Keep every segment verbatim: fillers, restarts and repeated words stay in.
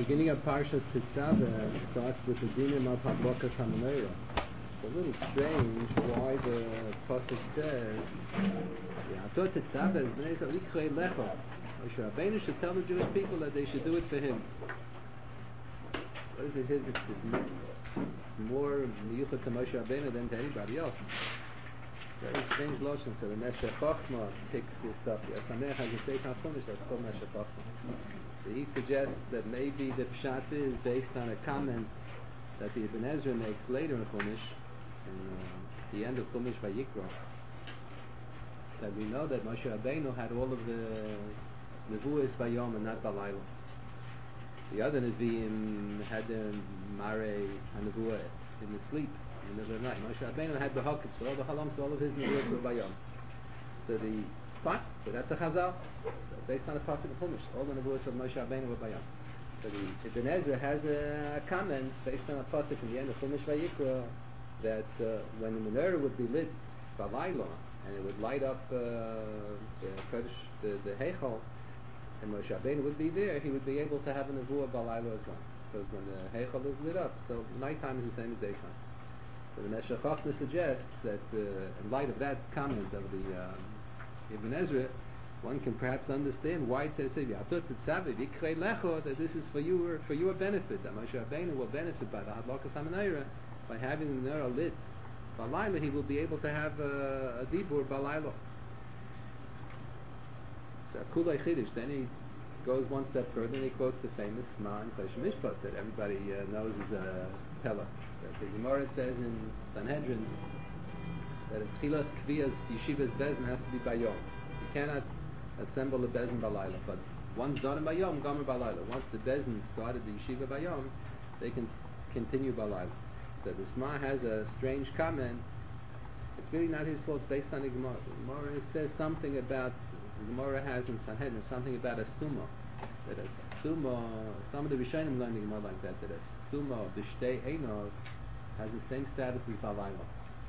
beginning of Parshas Tetzaveh starts with the dinim of Hadlokas HaMenorah. It's a little strange why the pasuk says, "Ya'atot Tetzaveh b'nei Yisrael likrei lecho." Moshe Rabbeinu should tell the Jewish people that they should do it for him. What is it? It's, it's more miyuchad to Moshe Rabbeinu than to anybody else. Very strange lotion. So the Meshech Chochmah picks this up. Yasameh has a Sefer Chumash that's called Meshech Chochmah. So he suggests that maybe the pshat is based on a comment that the Ibn Ezra makes later in Chumash, in uh, the end of Chumash Vayikra, that we know that Moshe Rabbeinu had all of the nevuos bayom and not balayla. The other Nevi'im had the Mare HaNevuah in the sleep. In the middle of the night. Moshe Rabbeinu had the Hoketz, so all the halams, all of his nevuos were bayom. So the fine, so that's a chazal. So based on the pasuk of Chumash, all the nevuos of Moshe Rabbeinu were bayom. So the Ibn Ezra has a comment based on a pasuk in the end of Chumash Vayikra that uh, when the menorah would be lit balayla and it would light up uh, the Kodesh, the, the Heichal, and Moshe Rabbeinu would be there, he would be able to have a nevuah balayla as well. Because when the Heichal is lit up, so nighttime is the same as daytime. So the Meshech Chochmah suggests that uh, in light of that comment of the um, Ibn Ezra, one can perhaps understand why it says that this is for your for your benefit, that Moshe Rabbeinu will benefit by the Hadlokas HaMenorah, by having the menorah lit balayla, he will be able to have a, a dibur balayla. So Kulei Chiddush, then he goes one step further and he quotes the famous Shema in Chosh Mishpat that everybody uh, knows is a Pella. That the Gemara says in Sanhedrin that in Tchilas Kviyas Yeshiva's Bezin has to be Bayom. You cannot assemble a Bezin Balayla, but once done in Bayom, Gomer Balayla. Once the Bezin started the Yeshiva Bayom, they can continue Balayla. So the Shema has a strange comment. It's really not his fault, it's based on the Gemara. The Gemara says something about, the Gemara has in Sanhedrin something about a Summa. That a Summa, some of the Rishonim learn the Gemara like that, that a Summa of the Shtei Einov has the same status as Balayla.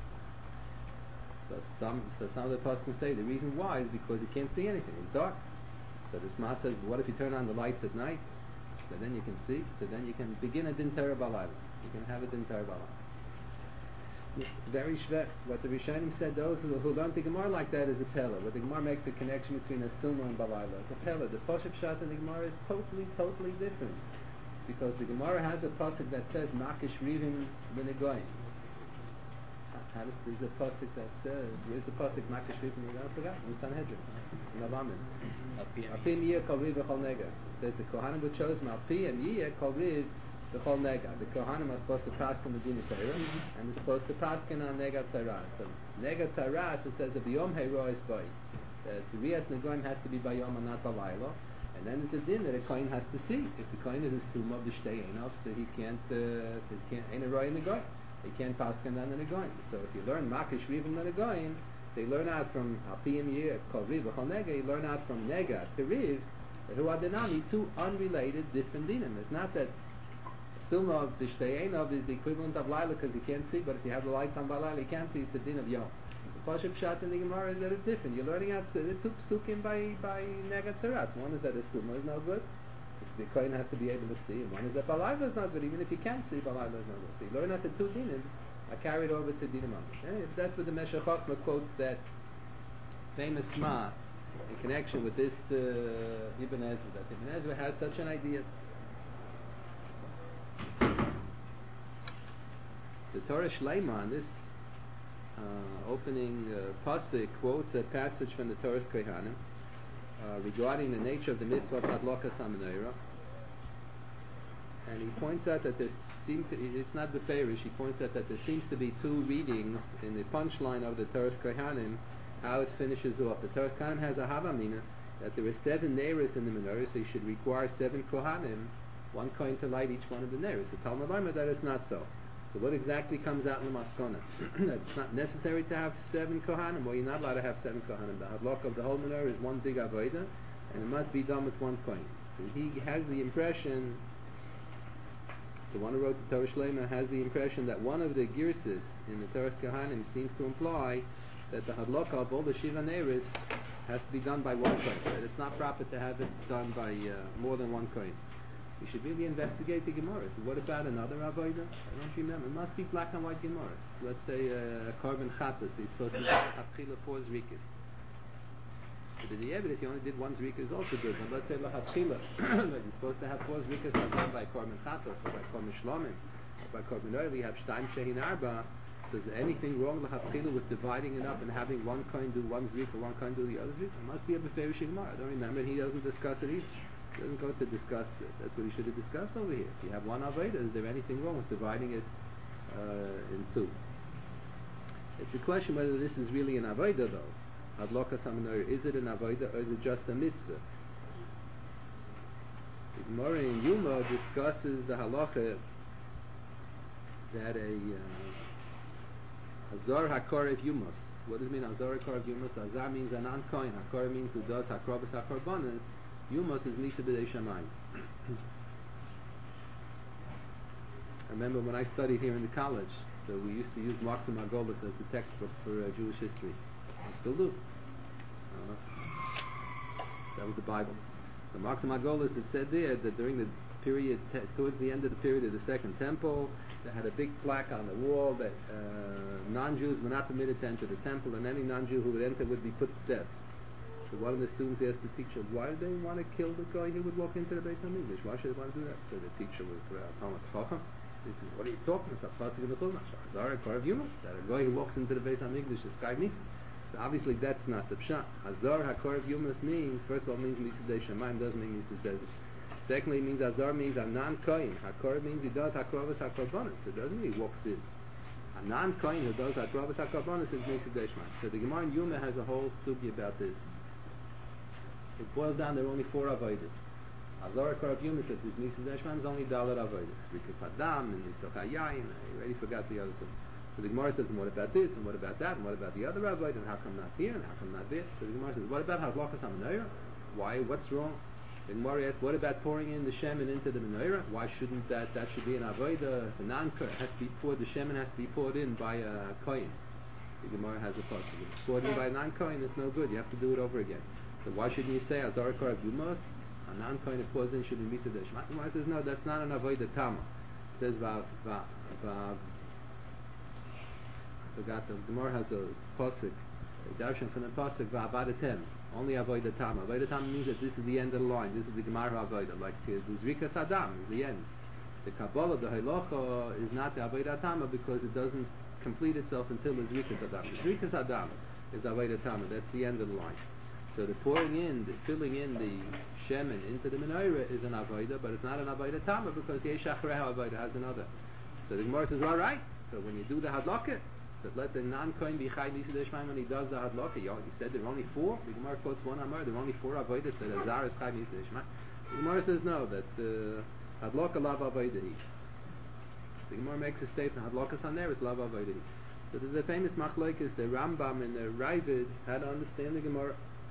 So some, so some of the Poskim say the reason why is because you can't see anything, it's dark. So the Shema says, what if you turn on the lights at night? So then you can see, so then you can begin a Din Torah Balayla. You can have a Din Torah Balayla. It's very shver. What the Rishonim said, those who, who learn the Gemara like that is a Pella. What the Gemara makes a connection between a Summa and Balayla. It's a Pella. The Poshup Shat in the Gemara is totally, totally different. Because the Gemara has a pasuk that says Makish Rivim B'Negoyim. How does there's a pasuk that says, where's the pasuk Makish Rivim B'Negoyim? I forgot. In Sanhedrin. In Avamin. Alpi Miyeh Kol Riv V'Chol Nega. It says the Kohanim were chosen Alpi Miyeh Kol Riv V'Chol Nega. The Kohanim are supposed to pass on the Din Torah and they're supposed to pass on Nega Tzaras. So Nega Tzaras, it says that the Yom Heiro is by. That the Riyas Negoyim has to be by Yom and not by Balayla. And then it's a din that a kohen has to see. If the kohen is a summa of the shtei einov, so he can't, uh, so he can't, ain't a roy in the goyim. He can't pass on the goyim. So if you learn makish rivim the goyim, they learn out from alpiyim yir kol riv v'chol nega. You learn out from nega to riv, who are dinami, two unrelated different dinim. It's not that summa of the shtei einov is the equivalent of laila because you can't see, but if you have the lights on by laila, you can't see. It's a din of yom. The Pashup Pshat in the Gemara is that it's different. You're learning out the two psukim by by Nega Tzaras. One is that a summa is no good. The kohen has to be able to see. And one is that balayla is not good. Even if you can't see, balayla is not good. So you learn out the two dinim are carried over to dinim amish. If that's what the Meshech Chochmah quotes that famous Shema in connection with this uh, Ibn Ezra, that Ibn Ezra has such an idea. The Torah Shleima on this Uh, opening uh, pasuk quotes a passage from the Torah's Kohanim uh, regarding the nature of the mitzvah of Hadlokas HaMenorah, and he points out that there seems to, it's not the Farish, he points out that there seems to be two readings in the punchline of the Torah's Kohanim, how it finishes off. The Torah's Kohanim has a Havamina that there are seven neiros in the menorah, so you should require seven Kohanim, one kohen to light each one of the neiros. So Talmud Lama that it's not so. So what exactly comes out in the Maskona? It's not necessary to have seven Kohanim, or you're not allowed to have seven Kohanim. The Hadlok of the whole menorah is one big Avodah, and it must be done with one Kohen. So he has the impression, the one who wrote the Torah Shleima has the impression that one of the Girsis in the Torah's Kohanim seems to imply that the Hadlok of all the Shiva Neiris has to be done by one Kohen. That it's not proper to have it done by uh, more than one Kohen. You should really investigate the Gemaras. What about another avodah? I don't remember. It must be black and white Gemaras. Let's say uh, a korban chatas. He's supposed to have four zrikas. But in the evidence, he only did one zrika is also good. And let's say lachatchila, that he's supposed to have four zrikas done by korban chatas, or by korban shlomim, or by korban oil. You have shtaim shehin arba. So is there anything wrong lachatchila with dividing it up and having one kind do one zrika, one kind do the other zrika? It must be a beferish Gemara. I don't remember. He doesn't discuss it either. He doesn't go to discuss it. That's what he should have discussed over here. If you have one avodah, is there anything wrong with dividing it uh, in two? It's a question whether this is really an avodah though. Hadlokas HaMenorah, is it an avodah or is it just a mitzvah? The Gemara in Yuma discusses the halacha that a uh, Azar HaKorev Yumas. What does it mean Azar HaKorev Yumas? Azar means a non-kohen. HaKorev means who does HaKrobas HaKorbanos. Yumas is Misa B'dei Shamayim. I remember when I studied here in the college, so we used to use Maxim Margolis as the textbook for uh, Jewish history. I still do. Uh, that was the Bible. The Maxim Margolis, it said there that during the period, te- towards the end of the period of the Second Temple, they had a big plaque on the wall that uh, non-Jews were not permitted to enter the temple, and any non-Jew who would enter would be put to death. So one of the students asked the teacher, why do they want to kill the guy who would walk into the Beis HaMikdash? Why should they want to do that? So the teacher was Talmud Chacham. He says, what are you talking about? It's a pasuk in the Chumash. Hazara Korav Yumas. That a guy who walks into the Beis HaMikdash is Kai Misa. So obviously that's not the pshat. Hazar HaKorav Yumas means, first of all, means Misa B'dei Shamayim, doesn't mean Misa B'dei. Secondly, it means Hazar means a non-kohen. HaKorav means he does HaKrovas HaKorbanos. It doesn't mean he walks in. A non-kohen who does HaKrovas HaKorbanos is Misa B'dei Shamayim. So the Gemara in Yuma has a whole sugi about this. It boils down, there are only four avodas. Azar Korav Yumas says, this Misa B'dei Shamayim is only Dalet avodas. Rikas Hadam and Nisach HaYayin. I already forgot the other two. So the Gemara says, and what about this, and what about that, and what about the other avodah, and how come not here, and how come not this? So the Gemara says, what about Hadlokas HaMenorah? Why? What's wrong? The Gemara asks, what about pouring in the shemen into the menorah? Why shouldn't that, that should be an avodah? The non-kohen has to be poured, the shemen has to be poured in by a kohen. The Gemara has a pasuk. If it's poured in by a non-kohen, it's no good. You have to do it over again. So why shouldn't you say Azar Korav Yumas? A non-kohen that pours in should be Misa B'dei Shamayim. The Gemara says, no, that's not an avodah tama. It says, vav, vav, vav. I forgot, the Gemara has a pasuk, a darshan from the pasuk, va'avadetem. Only avodah tama. Avodah tama means that this is the end of the line. This is the Gemara avodah. Like uh, the Zrikas Adam is the end. The Kabbalah, the Halacha, is not the avodah tama because it doesn't complete itself until the Zrikas Adam. The Zrikas Adam is the avodah tama. That's the end of the line. So the pouring in, the filling in the shemen into the menorah is an avodah, but it's not an avodah tama because yesh achreha avodah has another. So the Gemara says, all right. So when you do the hadlaka, so let the non-kohen be chai Misa B'dei Shamayim when he does the hadlaka. He said there are only four. The Gemara quotes one Amar. There are only four avodas that Azar is chai Misa B'dei Shamayim. The Gemara says no, that uh, hadlaka lav avodah. The Gemara makes a statement, hadlaka saner is lav avodah. So there's a famous machlokes, the Rambam and the Ravid how to understand the Gemara.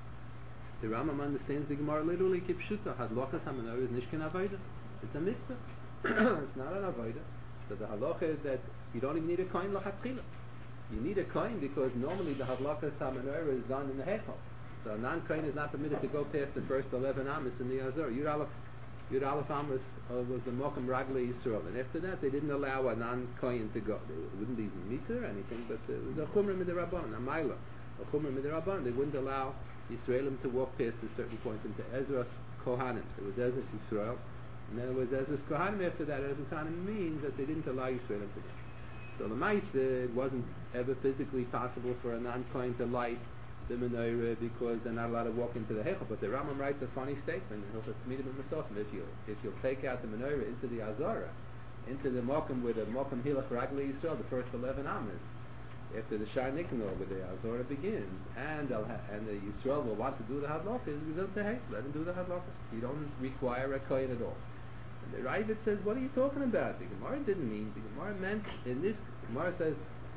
The Rambam understands the Gemara literally kipshuta. Hadlokas HaMenorah is nishkin avodah. It's a mitzvah. It's not an avodah. So the halacha is that you don't even need a kohen lachatchila. You need a kohen because normally the hadlokas HaMenorah is done in the heichal. So a non-kohen is not permitted to go past the first eleven amos in the Azor. Yud Aleph, Yud Aleph amos uh, was the Mokum Ragli Yisrael, and after that they didn't allow a non-kohen to go. They wouldn't be misa or anything, but uh, it was a chumrah midrabanan, a maila, a chumrah midrabanan. They wouldn't allow Yisraelim to walk past a certain point into Ezra's Kohanim. There was Ezra's Yisrael, and then there was Ezra's Kohanim after that. Ezra's Kohanim means that they didn't allow Yisraelim to go. So the Maisa, it wasn't ever physically possible for a non-kohen to light the menorah because they're not allowed to walk into the Heichel. But the Rambam writes a funny statement in Hilchos Tamidim and Mesofim. If you if you'll take out the menorah into the Azara, into the Mokum with the Mokum Hilach Ragli Yisrael, the first eleven Amos, after the Shar Nikanor, where the Azara begins, and ha- and the Yisrael will want to do the Hadloka, is result to Heichel. Let him do the Hadloka. You don't require a kohen at all. And the Ravid says, what are you talking about? The Gemara didn't mean, the Gemara meant, in this, Gemara says,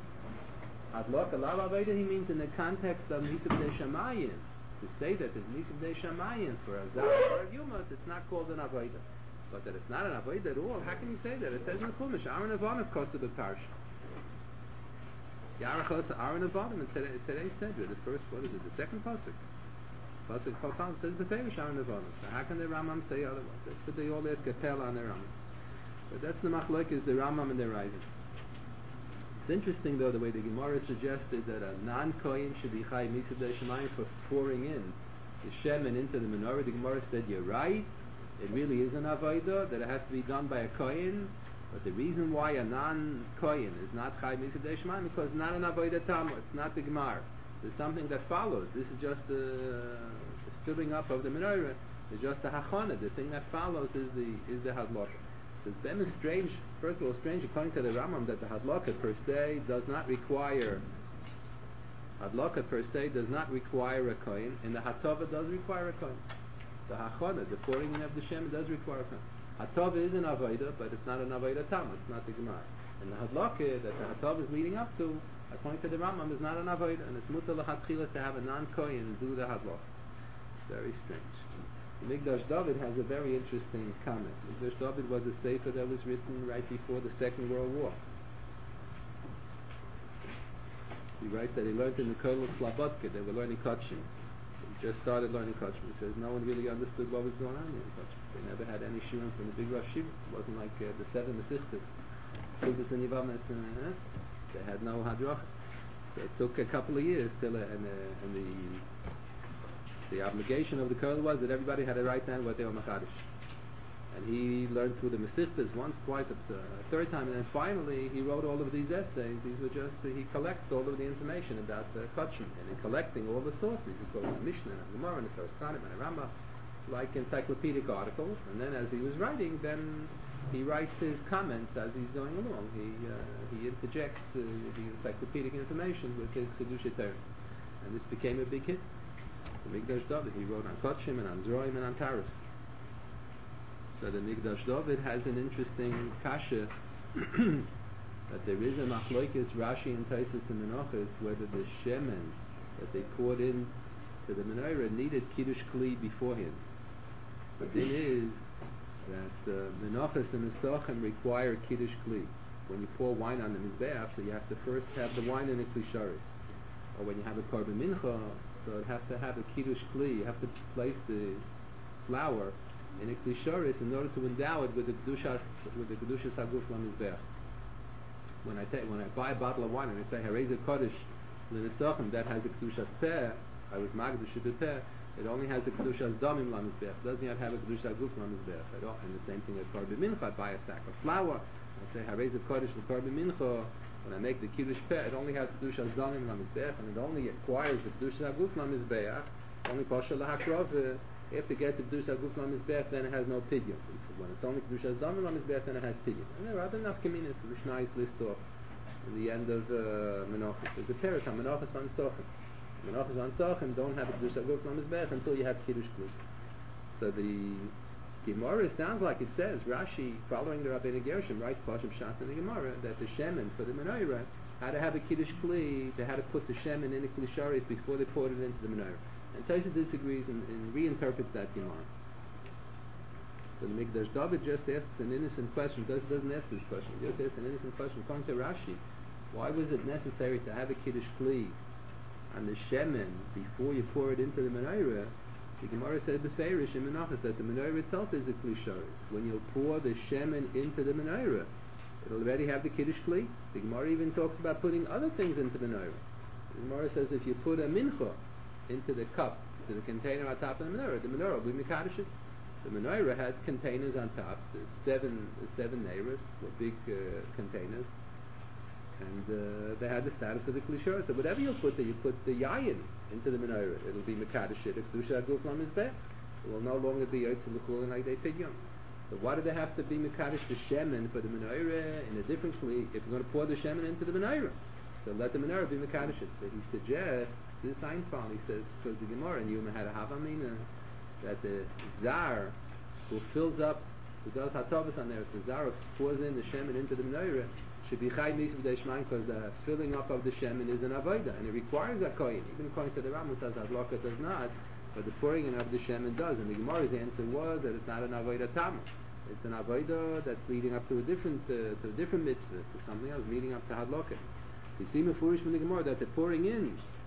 Hadloka Lav Avodah, he means in the context of Misa B'dei Shamayim. To say that there's Misa B'dei Shamayim for Azar or Yumas, it's not called an Avodah. But that it's not an Avodah at all, how can you say that? It says in the Chumash, Aaron Avanav Kosa B'Parsha. Yarachos Aaron Avanim in today, today's Sedra, the first, what is it, the second pasuk. Pasuk Chofal says Beferish Aaron Nevonos. So how can the Rambam say otherwise? That's what they all ask a Pella on the Rambam. But that's the machlok is the Rambam and the Raiden. It's interesting though the way the Gemara suggested that a non-kohen should be chai mitzvah shemayim for pouring in the shemen into the menorah. The Gemara said you're right. It really is an avodah that it has to be done by a kohen. But the reason why a non-kohen is not chai mitzvah shemayim because it's not an avodah tamah. It's not the Gemara. There's something that follows. This is just the, the filling up of the menorah. It's just the hachana. The thing that follows is the is the hadlaka. So it's then strange. First of all, strange according to the Rambam that the hadlaka per se does not require hadlaka per se does not require a kohen, and the hatova does require a kohen. The hachana, the pouring in of the shem, does require a kohen. Hatova is an avodah, but it's not an avodah tam. It's not the gemara. And the hadlaka that the hatova is leading up to, according to the Rambam, is not an avodah, and it's mutar l'chatchila to have a non-kohen and do the hadlaka. Very strange. Mikdash David has a very interesting comment. Mikdash David was a sefer that was written right before the Second World War. He writes that he learned in the Kol of Slobodka. They were learning Kachim. He just started learning Kachim. He says no one really understood what was going on in Kachim. They never had any shiurim from the big Rosh Yeshiva. It wasn't like uh, the seven Mesichtas. Sichtas and Yivamas. Uh, they had no hadrach. So it took a couple of years till uh, and, uh, and the The obligation of the Kol was that everybody had to write down what they were machadish. And he learned through the Mesichtas once, twice, a third time, and then finally he wrote all of these essays. These were just, uh, he collects all of the information about uh, Kachim, and in collecting all the sources, he calls the Mishnah, and the Gemara, and the Torah Kohanim, and the Rambam, like encyclopedic articles, and then as he was writing, then he writes his comments as he's going along. He uh, he interjects uh, the encyclopedic information with his Chiddushei Torah. And this became a big hit. The Mikdash David, he wrote on Kotshim and on Zroim and on Taras. So the Mikdash David has an interesting kasha that there is a machloikis Rashi and Taisus and Menachos whether the shemen that they poured in to the menorah needed Kiddush Kli beforehand. The thing is that uh, Menachos and Nesachim require Kiddush Kli. When you pour wine on the Mizbeach, so you have to first have the wine in a Klisharis. Or when you have a Korban Mincha, so it has to have a Kiddush Kli. You have to place the flour in a Klisharis in order to endow it with the Kedushas with the Kedushas Haguf LaMizbeach. When I take, when I buy a bottle of wine and I say Hareza Kodesh L'Nesachim, that has a Kedushas Peh, I was Magdash Peh, it only has a Kedushas Damim LaMizbeach. It doesn't yet have a Kedushas Haguf LaMizbeach at all. And the same thing with Korban Mincha. I buy a sack of flour, I say Hareza Kodesh L'Korban Mincha. When I make the Kiddush Peh, it only has Kedushas Damim LaMizbeach, and it only acquires the Kedushas Haguf LaMizbeach. Only Pasha LaHakrov. If it gets the Kedushas Haguf LaMizbeach, then it has no pidyon. When it's only Kedushas Damim LaMizbeach, then it has pidyon. And there are other nafkaminas the Mishnah list off in the end of uh, Menachos. There's a parak on Menachos on Sochem. Menachos on Sochem don't have a Kedushas Haguf LaMizbeach until you have Kiddush Kli. So the Gemara sounds like it says, Rashi, following the Rabbeinu Gershom, writes Pashim Shat in the Gemara, that the shemen for the menorah had to have a Kiddush Kli, they had to put the shemen in the Klisharis before they poured it into the menorah. And Taisa disagrees and, and reinterprets that Gemara. So the Mikdash David just asks an innocent question. Taisa doesn't ask this question. He just asks an innocent question. According to Rashi, why was it necessary to have a Kiddush Kli on the shemen before you pour it into the menorah? The Gemara said beferish in Menachos that the menorah itself is a Klisharis. When you pour the shemen into the menorah, it'll already have the Kiddush Kli. The Gemara even talks about putting other things into the menorah. The Gemara says if you put a mincha into the cup, to the container on top of the menorah, the menorah will be mekadosh it. The menorah had containers on top, the seven the seven neiros were big uh, containers, and uh, they had the status of the klishor. So whatever you put there, you put the yayin into the menorah, it'll be mekadosh it. If kedusha haguf lamizbech, it will no longer be yotzel l'chulin like they pidyon. So why do they have to be mekadosh the shemen for the menorah in a different kli if you're going to pour the shemen into the menorah? So let the menorah be mekadosh it. So he suggests this Einfall, he says, because the Gemara in Yuma had a havamina that the zar who fills up, who does hatavas on there, if the zar who pours in the shemen into the menorah, should be chai mitzvah d'eshman, because the filling up of the shemen is an avodah, and it requires a kohen. Even according to the Rambam says hadlaka does not, but the pouring in of the shemen does. And the Gemara's answer was that it's not an avodah tamah. It's an avodah that's leading up to a different uh, to a different mitzvah, to something else, leading up to hadlaka. So you see mefurish from the Gemara that the pouring in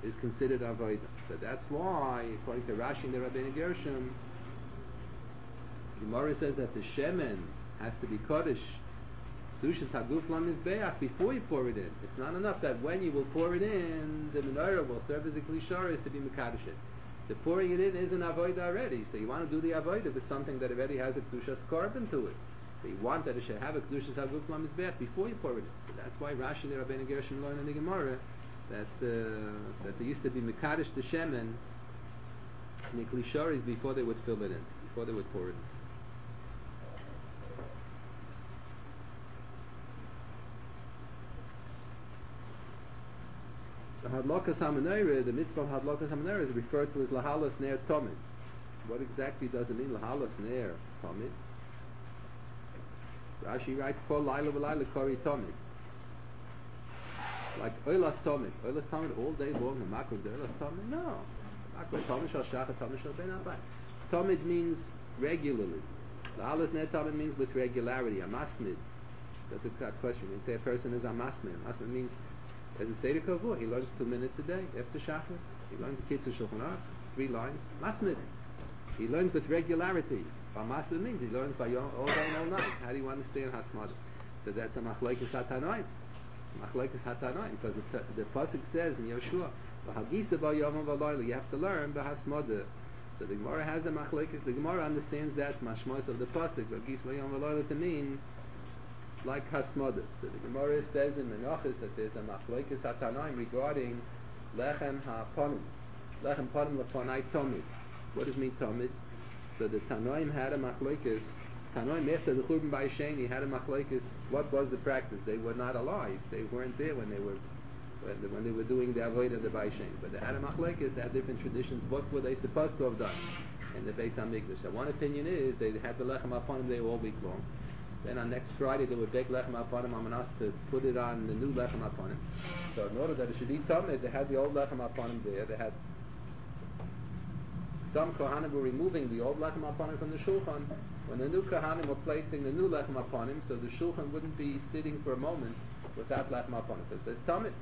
is considered avodah. So that's why, according to Rashi and the Rabbeinu Gershom, the Gemara says that the shemen has to be kodesh, dushas haguf lamizbeach, before you pour it in. It's not enough that when you will pour it in, the menorah will serve as a klisharis to be mekadosh it. The pouring it in is an avodah already, so you want to do the avodah with something that already has a kedushas korban to it. So you want that it should have a kedushas haguf lamizbeach before you pour it in. So that's why Rashi and the Rabbeinu Gershom learn in the Gemara that uh, that they used to be mekadosh the shemen in the klisharis before they would fill it in, before they would pour it in. The Hadlokas HaMenorah, the mitzvah of Hadlokas HaMenorah is referred to as Lahalas Ner Tomid. What exactly does it mean, Lahalas Ner Tomid? Rashi writes, Kol Laila V'Laila Kori Tomid. Like Oilas Tomid. Oilas Tomid all day long, the Makro is Oilas Tomid? No. Makro Tomid Shal Shachar Tomid Shal Ben Abai. Tomid means regularly. Lahalas Ner Tomid means with regularity, a masmid. That's a question. When you say a person is a masmid, masmid means as a Seder Kavur, he learns two minutes a day after Shachris. He learns the Kitzur Shulchan Aruch, three lines, masmid. He learns with regularity. What masmid means, he learns by all day and all night. How do you understand hasmad? So that's a machlekes hatanoim. Machlekes hatanoim, because the, the pasuk says in Yeshua, "V'hagisa b'yom v'layla," you have to learn b'hasmada. So the Gemara has a machlekes. The Gemara understands that mashmos of the pasuk, "V'hagisa b'yom v'layla," to mean like hasmada. So the Gemara says in Menachos that there's a machlekes hatanoim regarding lechem ha'ponim. Lechem ponim lefonai tomid. What does it mean tomid? So the Tanoim had a machlekes. Tanoim after the Churban Ba'Sheni had a machlekes. What was the practice? They were not alive. They weren't there when they were when, the, when they were doing the avodah of the Ba'Sheni. But they had a machlekes. They had different traditions. What were they supposed to have done in the Beis Hamikdash? So one opinion is they had the lechem ha'ponim there all week long. Then on next Friday they would bake lechem ha'ponim amanas to put it on the new lechem ha'ponim. So in order that it should eat tamid, they had the old lechem ha'ponim there. They had some kohanim were removing the old lechem ha'ponim from the shulchan. When the new kohanim were placing the new lechem ha'ponim, so the shulchan wouldn't be sitting for a moment without lechem ha'ponim. So it says tamid.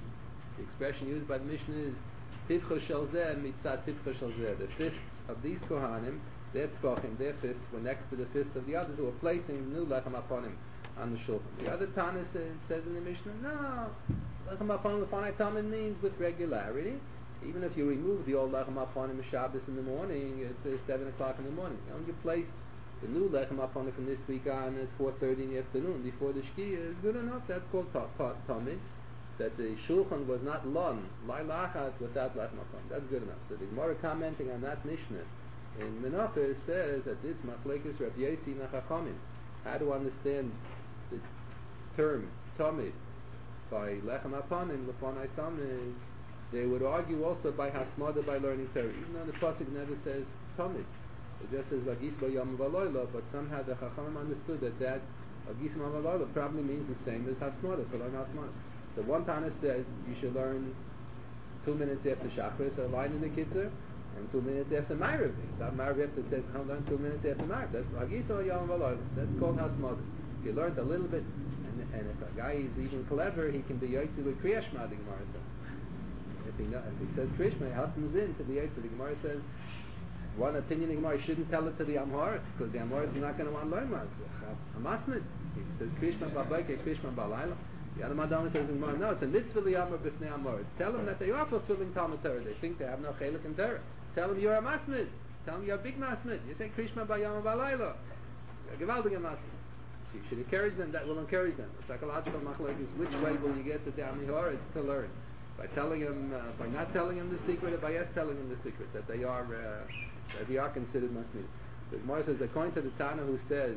The expression used by the Mishnah is tivcha shel zeh mitzat tivcha shel zeh. The fists of these kohanim, their tefachim, their fists were next to the fists of the others who were placing the new lechem ha'ponim on the shulchan. The other Tana says, says in the Mishnah, no, lechem ha'ponim lefanai tamid means with regularity. Even if you remove the old lechem ha'ponim Shabbos in the morning at uh, seven o'clock in the morning, and you place the new lechem ha'ponim from this week on at four thirty in the afternoon before the shkia is good enough. That's called tamid. That the shulchan was not lon, lailachas without lechem ha'ponim. That's good enough. So the Gemara commenting on that Mishnah in Menachos says that this machlekes Rav Yossi Nachachomim. How to understand the term tamid by lechem ha'ponim lefanai tamid? They would argue also by hasmada, by learning Torah, even though the pasuk never says tamid. It just says vagis b'yom v'loyla, but somehow the chachamim understood that that vagis b'yom v'loyla probably means the same as hasmada, to learn hasmada. The one Tana says you should learn two minutes after Shachris, a line in the Kitzur, and two minutes after Ma'ariv. That Ma'ariv after says I'll learn two minutes after Ma'ariv. That's vagis b'yom v'loyla. That's called hasmada. If you learned a little bit, and, and if a guy is even clever, he can be yotzi with Kriya Shema, the Gemara says. If he, if he says Krishma, he happens in to the Yetzer. The Gemara says, one opinion the Gemara shouldn't tell it to the Amharitz, because the Amharitz is not going to want to learn much. Hamasmid. He says Krishma ba'bayke, Krishma ba'layla. The other Madonna says in Gemara, no, it's a mitzvah liyamar b'fnei Amharitz. Tell them that they are fulfilling Talmud Torah. They think they have no chelik in Torah. Tell them you're a masmid. Tell them you're a big masmid. You say Krishma ba'yamar ba'layla. You're a gewaldige masmid. So you should encourage them. That will encourage them. The psychological machlek is which way will you get to the Amharitz to learn? By telling him, uh, by not telling him the secret, or by yes telling him the secret that they are, uh, that they are considered masmid. The Gemara says, according to the Tana who says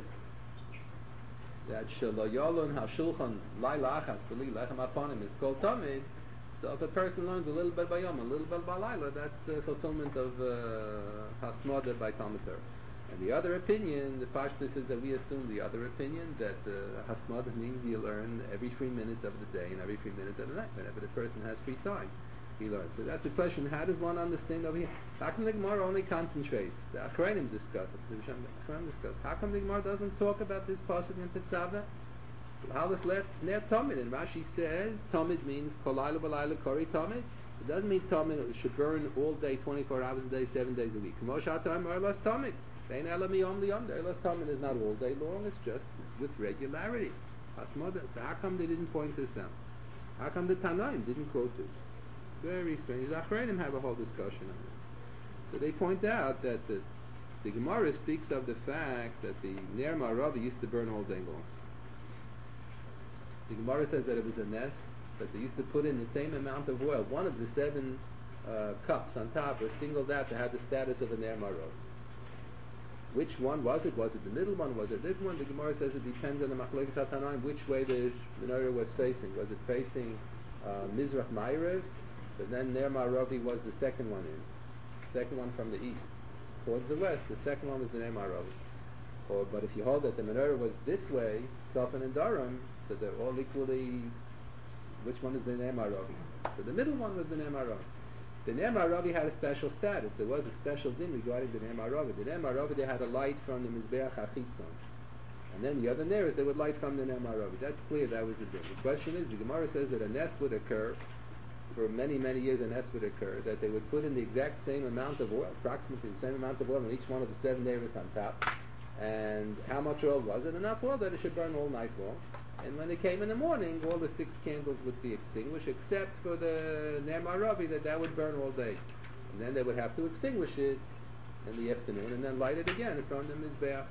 that shelo yolun hashulchan laila achas b'li lechem ha'ponim is called tamid. So if a person learns a little bit by yom, a little bit by laila, that's the fulfillment of uh, hasmada by Talmud Torah. And the other opinion, the Pashtus is that we assume the other opinion that uh, hasmada means you learn every three minutes of the day and every three minutes of the night. Whenever the person has free time, he learns. So that's the question. How does one understand over here? How come the Gemara only concentrates? The Achrayim discuss it. The Achrayim discuss. How come the Gemara doesn't talk about this pasuk in Tetzaveh? Halas ner tamid, and Rashi says tamid means kolayla b'layla kori tamid. It doesn't mean Tomid it should burn all day, twenty-four hours a day, seven days a week. K'moshat time or less Tomid. Vein elam yom liyom. Less Tomid is not all day long. It's just with regularity. Hasmoda. So how come they didn't point this out? How come the Tanaim didn't quote this? Very strange. The Achreinim have a whole discussion on it. So they point out that the, the Gemara speaks of the fact that the Ner Maravi used to burn all day long. The Gemara says that it was a nest, but they used to put in the same amount of oil. One of the seven uh, cups on top was singled out to have the status of a Ner Maravi. Which one was it? Was it the middle one? Was it this one? The Gemara says it depends on the Machlokes HaTanoim which way the menorah was facing. Was it facing uh, Mizrach Ma'ariv? But then Ner Maravi was the second one in. Second one from the east. Towards the west, the second one was the Ner Maravi. Or, but if you hold that the menorah was this way, Safan and Durham, so they're all equally, which one is the Ner Maravi? So the middle one was the Ner Maravi. The Ner Maravi had a special status. There was a special din regarding the Ner Maravi. The Ner Maravi, they had a light from the Mizbeach HaChitzon. And then the other Neres, they would light from the Ner Maravi. That's clear, that was the din. The question is, the Gemara says that a nest would occur, for many, many years a nest would occur, that they would put in the exact same amount of oil, approximately the same amount of oil in each one of the seven Neres on top. And how much oil was it? Enough oil that it should burn all night long. And when they came in the morning, all the six candles would be extinguished, except for the Ner Maravi, that that would burn all day. And then they would have to extinguish it in the afternoon, and then light it again in front of the Mizbeach.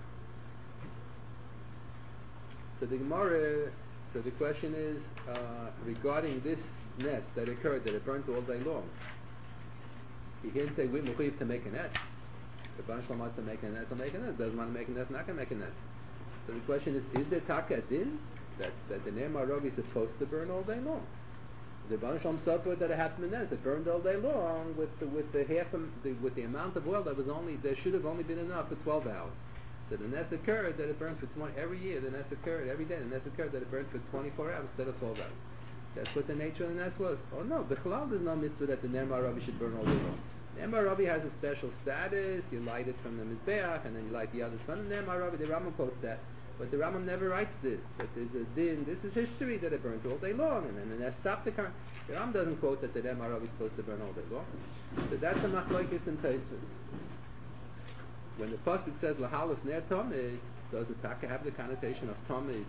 So the Gemara, so the question is, uh, regarding this nest that occurred, that it burnt all day long. He didn't say, we're mechuyev to make a nest. The Baruch Shalom wants to make a nest, will make a nest. Doesn't want to make a nest, not going to make a nest. So the question is, is there taka din that, that the Ner Maravi is supposed to burn all day long? The Baruch Shalom suffered that it happened nest. It burned all day long with the, with the half of, the, with the amount of oil that was only, there should have only been enough for twelve hours. So the nest occurred that it burned for twenty, every year the nest occurred, every day the nest occurred that it burned for twenty-four hours instead of twelve hours. That's what the nature of the nest was. Oh no, B'chalal there's no mitzvah that the Ner Maravi should burn all day long. Ner Maravi has a special status. You light it from the Mizbeach, and then you light the others from the Ner Maravi. The Rambam quotes that, but the Rambam never writes this. That there's a din. This is history that it burnt all day long, and then the nest stopped the current. The Rambam doesn't quote that the Ner Maravi is supposed to burn all day long. So that's a machlokes in Tosfos. When the pasuk says lahalos ner tomid, does the taka have the connotation of tomid?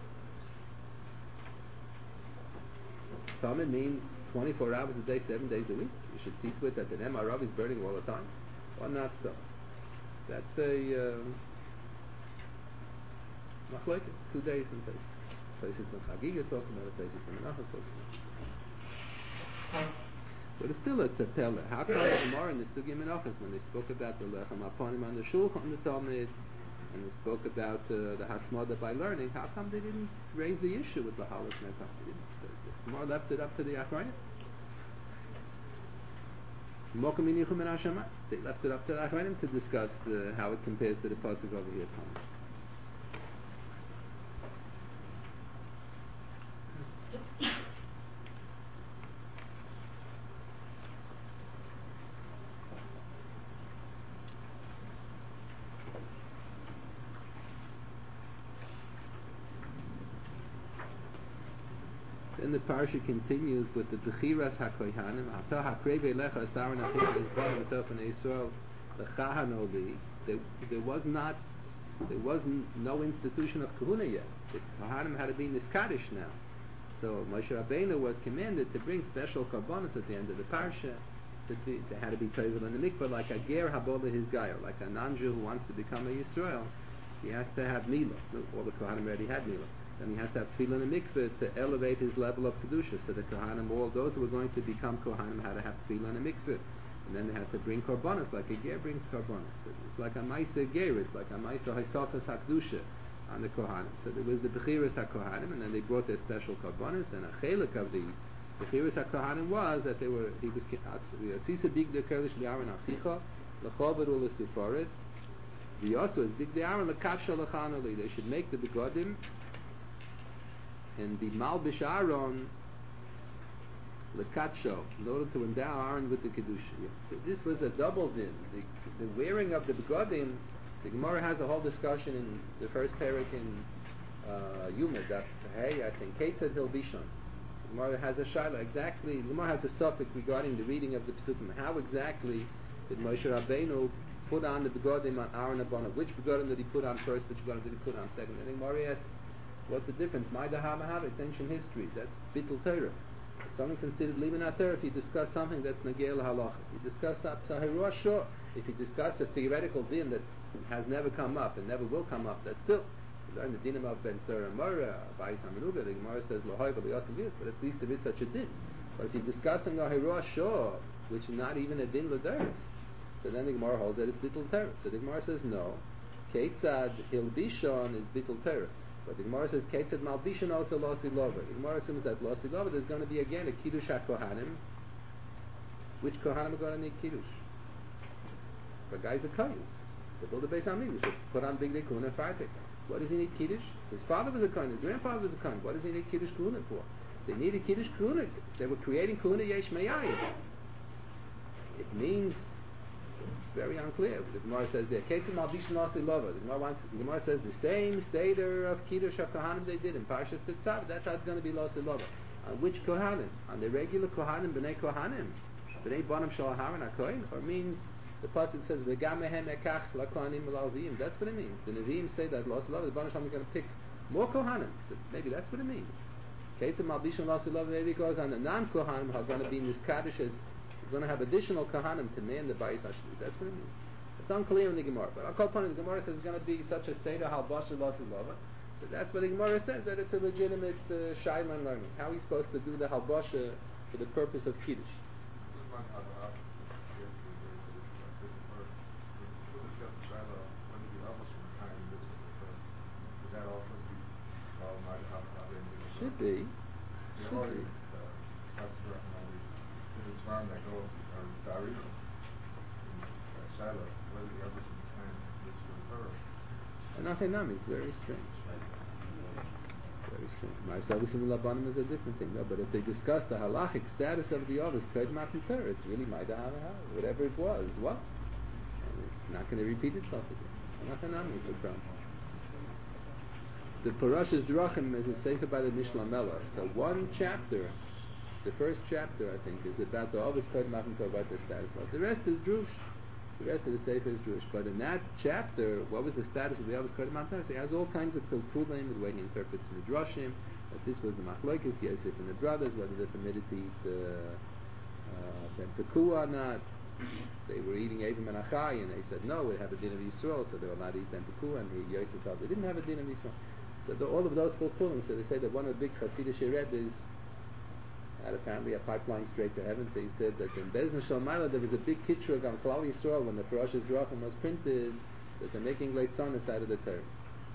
Tomid means twenty-four hours a day, seven days a week. You should see to it that the Ner Maravi is burning all the time, or not so. That's a um, machlokes, two days in Tosfos. Tosfos in Chagiga talks about it. Tosfos in Menachos talks about it. But it's still a tzapela. How come the Gemara in the Sugya Menachos, when they spoke about the lechem aponim on the shulchan, the Talmud, and they spoke about uh, the hasmada by learning, how come they didn't raise the issue with the halos netam? The Gemara left it up to the Achrayim. They left it up to the Achrayim to discuss uh, how it compares to the pasuk over here. Then the parsha continues with the Bechiras HaKohanim. Ata hakreve lecha asaron achim yizbon v'tofen Yisrael lechahan oli. There was not, there was no institution of kahuna yet. The Kohanim had to be niskadish now. So Moshe Rabbeinu was commanded to bring special karbonos at the end of the parsha. To be, they had to be tovel in the mikvah like a ger habola his gayer, like a non-Jew who wants to become a Yisrael. He has to have milah. All the Kohanim already had milah. Then he has to have tefillah in the mikveh to elevate his level of kedusha. So the Kohanim, all those who were going to become Kohanim, had to have tefillah in the mikveh, and then they had to bring korbanos like a ger brings korbanos. So it's like a ma'aser ger, it's like a ma'aser haisafas hakdusha on the Kohanim. So there was the bechiras haKohanim, and then they brought their special korbanos. And a chelik of the bechiras haKohanim was that they were he was sisa big the kerlish li'aron achicha lechover u'lesufaris. The also is big the aron lekavsha lechanoli. They should make the begodim and the malbish Aaron lekatsho, in order to endow Aaron with the kedusha. So this was a double din. The, the wearing of the begodim. The Gemara has a whole discussion in the first parak in uh, Yuma. That hey, I think Kate said Hilbishon. Gemara has a shaila exactly. Gemara has a suffix regarding the reading of the Pesukim. How exactly did Moshe Rabbeinu put on the begodim on Aaron and Abana? Which begodim did he put on first? Which begodim did he put on second? And then Gemara asks, what's the difference? Maida hava hava. It's ancient history. That's bittul Torah. It's something considered liman Torah if you discuss something that's negel halacha. If you discuss sahirua shor, if you discuss a theoretical din that has never come up and never will come up, that's still. You learn the dinim of Ben Sura Mora, Bayis Hamanuga, the Gemara says lohoy v'liyosim but at least there is such a din. But if you're discussing a hirua shor, which is not even a din l'deres, so then the Gemara holds that it's bittul Torah. So the Gemara says no. Ketzad hilbishon is bittul Torah. But the Gemara says Ketzad malbishon also losi lova. The Gemara assumes that losi lova there's going to be again a kiddush hakohanim. Which kohanim are going to need kiddush? The guys are kohanim. They build a Beis Hamikdash. They put on big dekuna and fartik. What does he need kiddush? His father was a kohen. His grandfather was a kohen. What does he need kiddush kuna for? They needed kiddush kuna. They were creating kuna yesh mayayim. It means. It's very unclear. The Gemara says there, Ketzad malbishon losi lova. The Gemara wants. The Gemara says the same seder of kiddush of kohanim they did in Parshas Tetzaveh. That's how it's going to be losi lova. On which kohanim? On the regular kohanim, bnei kohanim, bnei banim shel Aharon hakohen, or means the pasuk says v'gam mehem ekach lakohanim l'alviim. That's what it means. The Nevi'im say that losi lova. The banim shel are going to pick more kohanim. So maybe that's what it means. Ketzad malbishon losi lova. Maybe it goes on the non kohanim are going to be niskadish as going to have additional kahanim to man the Bayis Hashli. That's what it means. It's unclear in the Gemara, but I'll call upon the Gemara says it's going to be such a seder halbasha losi lova. So that's what the Gemara says, that it's a legitimate uh, shaila in learning. How he's supposed to do the halbasha for the purpose of kiddush. Should be. Should be. This farm that go are Darinos in Shiloh, whether the others from the time which is the Torah. And Achinam is very strange. Very strange. Ma'asavisim Labanim is a different thing, no, but if they discuss the halachic status of the others, Kod Matan Torah, it's really Maida Hava Hava. Whatever it was, it was. And it's not going to repeat itself again. And Achinam is the problem. The Parashas Drachim is a sefer by the Mishnah Melech. So one chapter. The first chapter, I think, is about the Ovis Kod Matan Torah, about the status of. The rest is Drush. The rest of the Sefer is Drush. But in that chapter, what was the status of the Ovis Kod Matan Torah? So he has all kinds of Kilkulim, the way he interprets Midrashim, that this was the Machlokes, Yosef and the brothers, whether they're permitted to eat uh, uh, Ben Pekua or not. They were eating Evim and Achai, and they said, no, we have a din of Yisrael, so they were allowed to eat Ben Pekua, and he, Yosef thought they didn't have a din of Yisrael. So the, all of those Kilkulim, so they say that one of the big Hasidic Rebbes had apparently a pipeline straight to heaven, so he said that in Beis Shalmaila there was a big kitrug on Klal Yisrael when the Parashas Drachim was printed, that they're making Leitzon out of the Torah.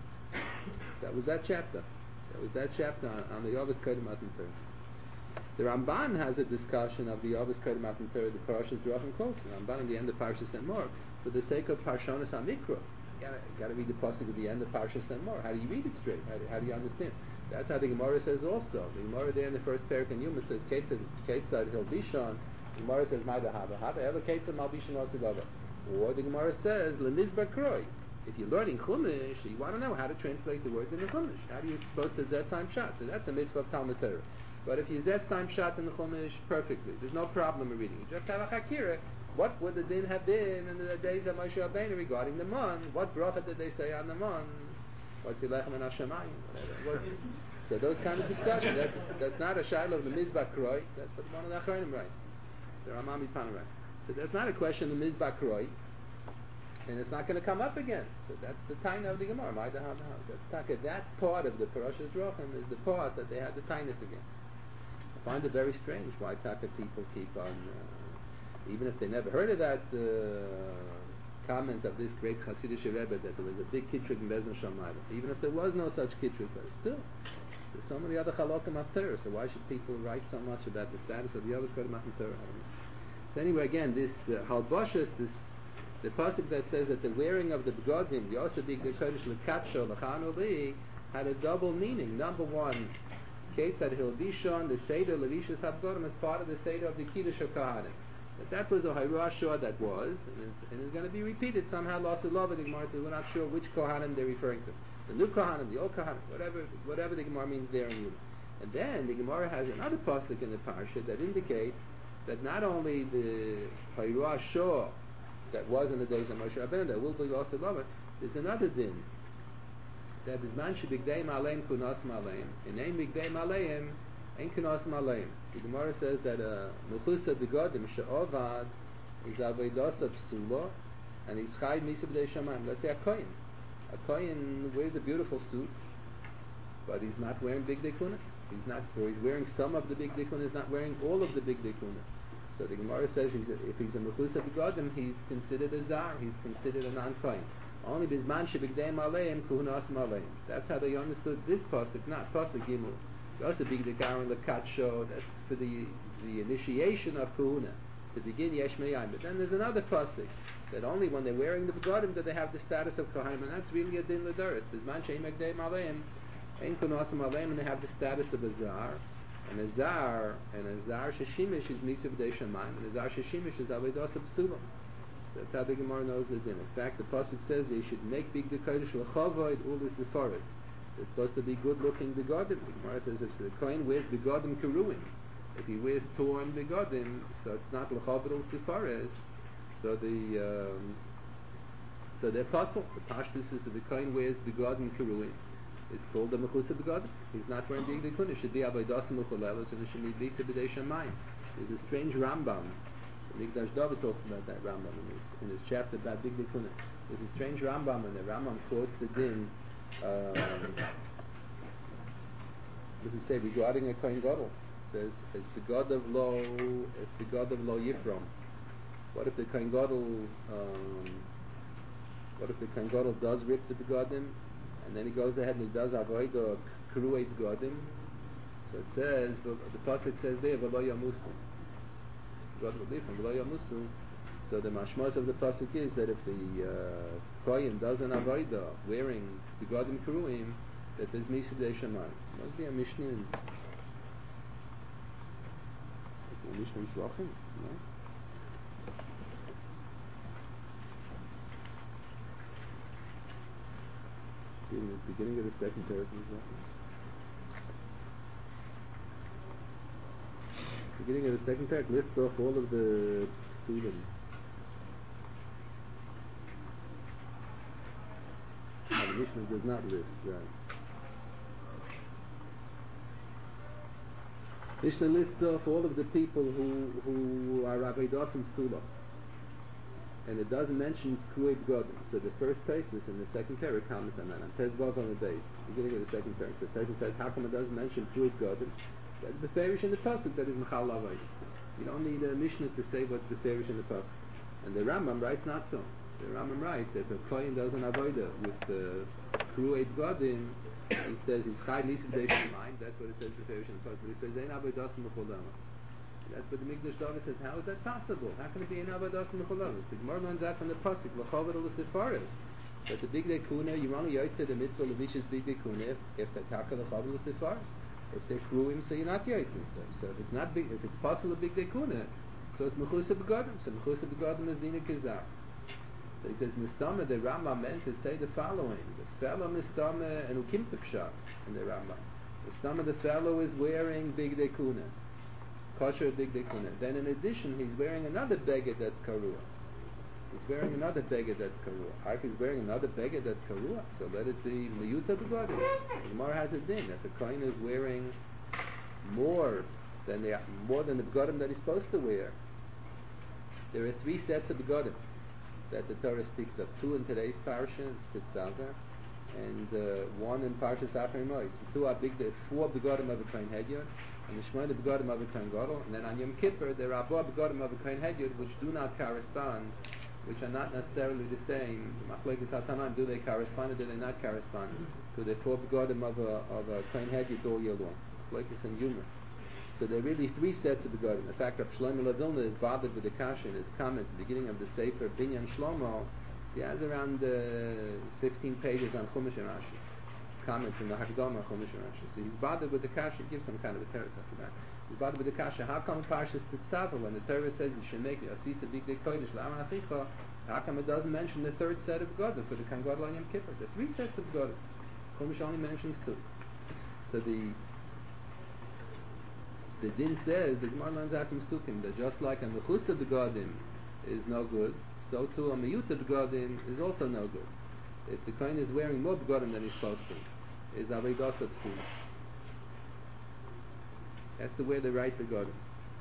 That was that chapter. That was that chapter on, on the Ovis Kod Matan Torah. The Ramban has a discussion of the Ovis Kod Matan Torah, the Parashas Drachim quotes. The Ramban in the end of Parashas Emor, for the sake of Parshanas HaMikra. You gotta, gotta read the pasuk at the end of Parashas Emor. How do you read it straight? How do, how do you understand? That's how the Gemara says also. The Gemara there in the first parak in Yuma says Ketzad Ketzad Hilbishon. The Gemara says Maida Hava Hava Ever Ketzad Malbishon Osigava. Or the Gemara says Lemizbar Kroi. If you're learning Chumash, you want to know how to translate the words in the Chumash. How do you supposed to Zet time shot? So that's a mitzvah of Talmud Torah. But if you Zet time shot in the Chumash perfectly, there's no problem in reading. You just have a Hakira. What would the din have been in the days of Moshe Rabbeinu regarding the mon? What bracha did they say on the mon? What's Yilechem and Hashemayim? Whatever. So those kind of discussions. That's, that's not a shiloh of the Mizbah Kroi. That's what one of the Achronim writes. The Ramam Yipan writes. So that's not a question of the Mizbah Kroi, and it's not going to come up again. So that's the taina of the Gemara. That, that part of the Parashas Drachim is the part that they had the tainus against. I find it very strange why Taka people keep on. Uh, Even if they never heard of that uh, comment of this great Hasidic Rebbe that there was a big kitrug in Beis Shalmaila. Even if there was no such kitrug, but still, there's so many other halakim of Torah. So why should people write so much about the status of the Ovis Kod Matan Torah? So anyway, again, this uh, halbashas, this the pasuk that says that the wearing of the begodim, Yosadik the Kodesh Lekatsho Lechanu Li, had a double meaning. Number one, Ketzad Hilbishon, the Seder Levishas Habgodim, as part of the Seder of the Kiddush of Kohanim. That that was a Hairua Shor that was, and it's, and it's going to be repeated somehow. Lost love, the Gemara says we're not sure which Kohanim they're referring to. The new Kohanim, the old Kohanim, whatever whatever the Gemara means there in Yuma. And then the Gemara has another pasuk in the parsha that indicates that not only the Pairua Shor that was in the days of Moshe Rabbeinu that will be also lower, there's another din that Bizman Shebigdei Maleim Kunas Maleim, in Ein Bigdei Maleim Ein Kunas Maleim. The Gemara says that uh, Mechusa Begodim She'ovad is Avodah Psula, and he's Chai Misa B'dei Shamayim. Let's say a Kohen. A Kohen wears a beautiful suit, but he's not wearing Big Dekuna. He's not, or he's wearing some of the Big Dekuna, he's not wearing all of the Big Dekuna. So the Gemara says he's a, if he's a Mechusa Begodim, he's considered a Zar, he's considered a non-Kohen. Only Bizman Shebigdei Maleim Kuhunas Maleim. That's how they understood this pasuk, not pasuk Gimel. Also Big Dekaron Lekatsho, that's for the the initiation of Kuhuna, to begin Yesh Meyayim. But then there's another pasuk that only when they're wearing the Begodim do they have the status of Kohanim, and that's really a Din L'Doros. Bizman Shebigdei Maleim Ein Kuhunas Maleim, and they have the status of a Zar. And a Zar, and a Zar Sheshimish is Misa B'dei Shamayim, and a Zar Sheshimish is Avodah Psula. That's how the Gemara knows the din. In fact, the pasuk says they should make big dekodesh l'chavoid ulis sefaris. They're supposed to be good-looking begodim. The Gemara says if the kohen wears begodim keruim, if he wears torn begodim, so it's not l'chavod ulis sefaris. So the um, so the apostle, the pashtus is that the kohen wears begodim keruim. It's called the mechusa begodim. He's not wearing big dekodesh. It should be avodas mechulelos, and it should be lisa b'dei shamayim. There's a strange Rambam. Mikdash David talks about that Rambam in his, in his chapter about Big Dekuna. There's a strange Rambam, and the Rambam quotes the din. Um, what does it say regarding a Kohen Gadol? It says, "As the God of Lo, as the God of Lo Yifrom." What if the Kohen Gadol? Um, what if the Kohen Gadol does rip the begodim, and then he goes ahead and he does avodah kruei begodim? So it says, the pasuk says there, "V'lo yamusu." God will be from V'lo yamusu. So the mashmas of the pasuk is that if the uh, kohen does an avodah wearing begodim keruim, that there's misa b'dei shamayim. What's the Mishnah in? The Mishnah in Shlochim? No. In the beginning of the second paragraph in Shlochim. Beginning of the second paragraph lists off all of the psulim. And the Mishnah does not list, right? Mishnah lists off all of the people who who are avodas psula, and it doesn't mention kruei begodim. So the first basis in the second paragraph comments on that. On Tezvav on the base, beginning of the second paragraph, the person says, "How come it doesn't mention kruei begodim?" That's the farish in the pasuk that is Mechal Lavai. You don't need a Mishnah to say what's the farish in the pasuk. And the Rambam writes not so. The Rambam writes that if a kohen does an avodah with the kruei begodim, he says he's chai nisa b'dei shamayim. That's what it says the farish in the pasuk. But he says ein avodas mecholamas. That's what the Mikdash David says. How is that possible? How can it be ein avodas mecholamas? The Gemara learns that from the pasuk l'chavod l'sefaris. That the big dekuna you only yotze the mitzvah levishis big dekuna if the taka l'chavod l'sefaris. If they're kruim, so you're not yotzim. So, so if it's not big, if it's possible big dekuna, so it's mechusa begodim. So mechusa begodim is dina kizar. So he says mistama. The Rambam meant to say the following: the fellow mistama and ukimta pshat in the Rambam. Mistama, the fellow is wearing big dekuna, kosher big dekuna. Then in addition, he's wearing another beged that's karua. He's wearing another beged that's karua. If he's wearing another beged that's karua, so let it be miyuta begodim. The Gemara has a din that the kohen is wearing more than the more than the begodim that he's supposed to wear. There are three sets of begodim that the Torah speaks of: two in today's parsha, Tetzaveh, and uh, one in Parshas Acharei Mos. The two are big. There are four begodim of a kohen hedyot, and the shmona begodim of a kohen gadol. And then on Yom Kippur there are four begodim of a kohen hedyot which do not correspond, which are not necessarily the same. Machlokes HaTanaim, do they correspond or do they not correspond to the four begodim of a of a kohen hedyot all year long? Machlokes and Yuma. So there are really three sets of begodim. In fact, Rav Shlomo Lavilna is bothered with the kasha in his comments at the beginning of the Sefer Binyan Shlomo. He has around uh, fifteen pages on Chumash and Rashi, comments in the Hakdama Chumash and Rashi. So he's bothered with the kasha. He gives some kind of a teretz after that. He's bothered with the kasha. How come Parshas Tetzaveh, when the Torah says you should make Asisa Bigdei Kodesh L'Amar Achicha, how come it doesn't mention the third set of begodim for the Kohen Gadol on Yom Kippur? There are three sets of begodim. Chumash only mentions two. So the the din says, the Gemara learns out from Sukkim, that just like a mechusa begadim is no good, so too a miyuta begadim is also no good. If the kohen is wearing more begadim than he's supposed to, is avodas psula. That's the way the right begadim.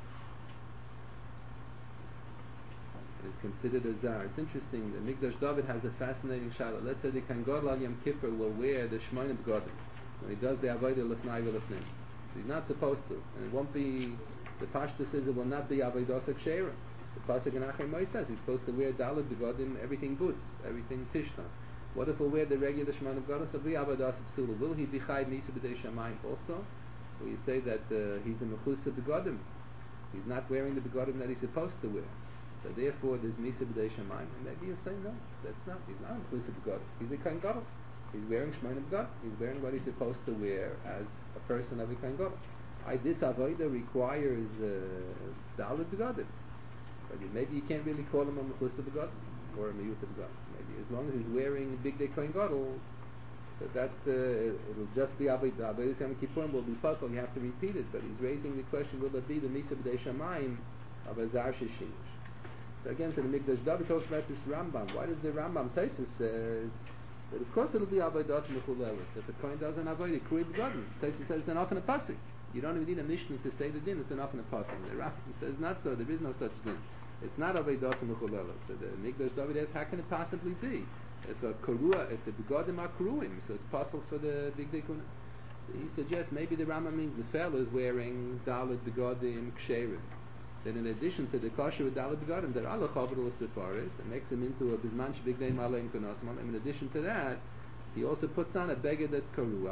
It is considered a zar. It's interesting, the Mikdash David has a fascinating shadow. Let's say the Kohen Gadol al Yom Kippur will wear the shmoyne begadim when he does the avodah lefnai v'lefnim. He's not supposed to, and it won't be. The Pashta says it will not be avodas kshera. The pasuk in Achay Mois says he's supposed to wear daled begadim, everything boots, everything tishtan. What if he'll wear the regular shmoyne begadim? So be avodas psula. Will he be chayv misa b'dei shamayim also? Will you say that uh, he's a mechusa begadim? He's not wearing the begadim that he's supposed to wear. So therefore, there's misa b'dei shamayim. And maybe you say no, that's not. He's not a mechusa begadim. He's a kohen gadol. He's wearing shmoyne begadim. He's wearing what he's supposed to wear as a person of a kohen gadol. I this avodah requires daled begadim, but maybe you can't really call him a mechusa begadim or a miyuta begadim. Maybe as long as he's wearing big day kohen gadol, so that uh, it'll just be avodah. Avodah Yom Kippurim will be puzzled. You have to repeat it. But he's raising the question: will it be the misa b'dei shamayim of a zar sheshinish? So again, so the Mikdash David talks about this Rambam. Why does the Rambam Taisus says that of course it'll be avodas mechulelis if the kohen does an avodah kuri begadim? Taisus says it's enough in a pasuk. You don't even need a mishnah to say the din. It's enough in a pasuk. The Rambam says not so. There is no such din. It's not avodas mechulelis. So the Mikdash David asks, how can it possibly be? If a karua, if the begadim are karuim, so it's possible for the big day kuna. So he suggests maybe the Rambam means the fellow is wearing daled begadim ksherim. Then in addition to the kosher with daled begadim, that Allah chavadul sefaris, that makes him into a bizmanch big day malaim kunosman. And in addition to that, he also puts on a beggar that's karua.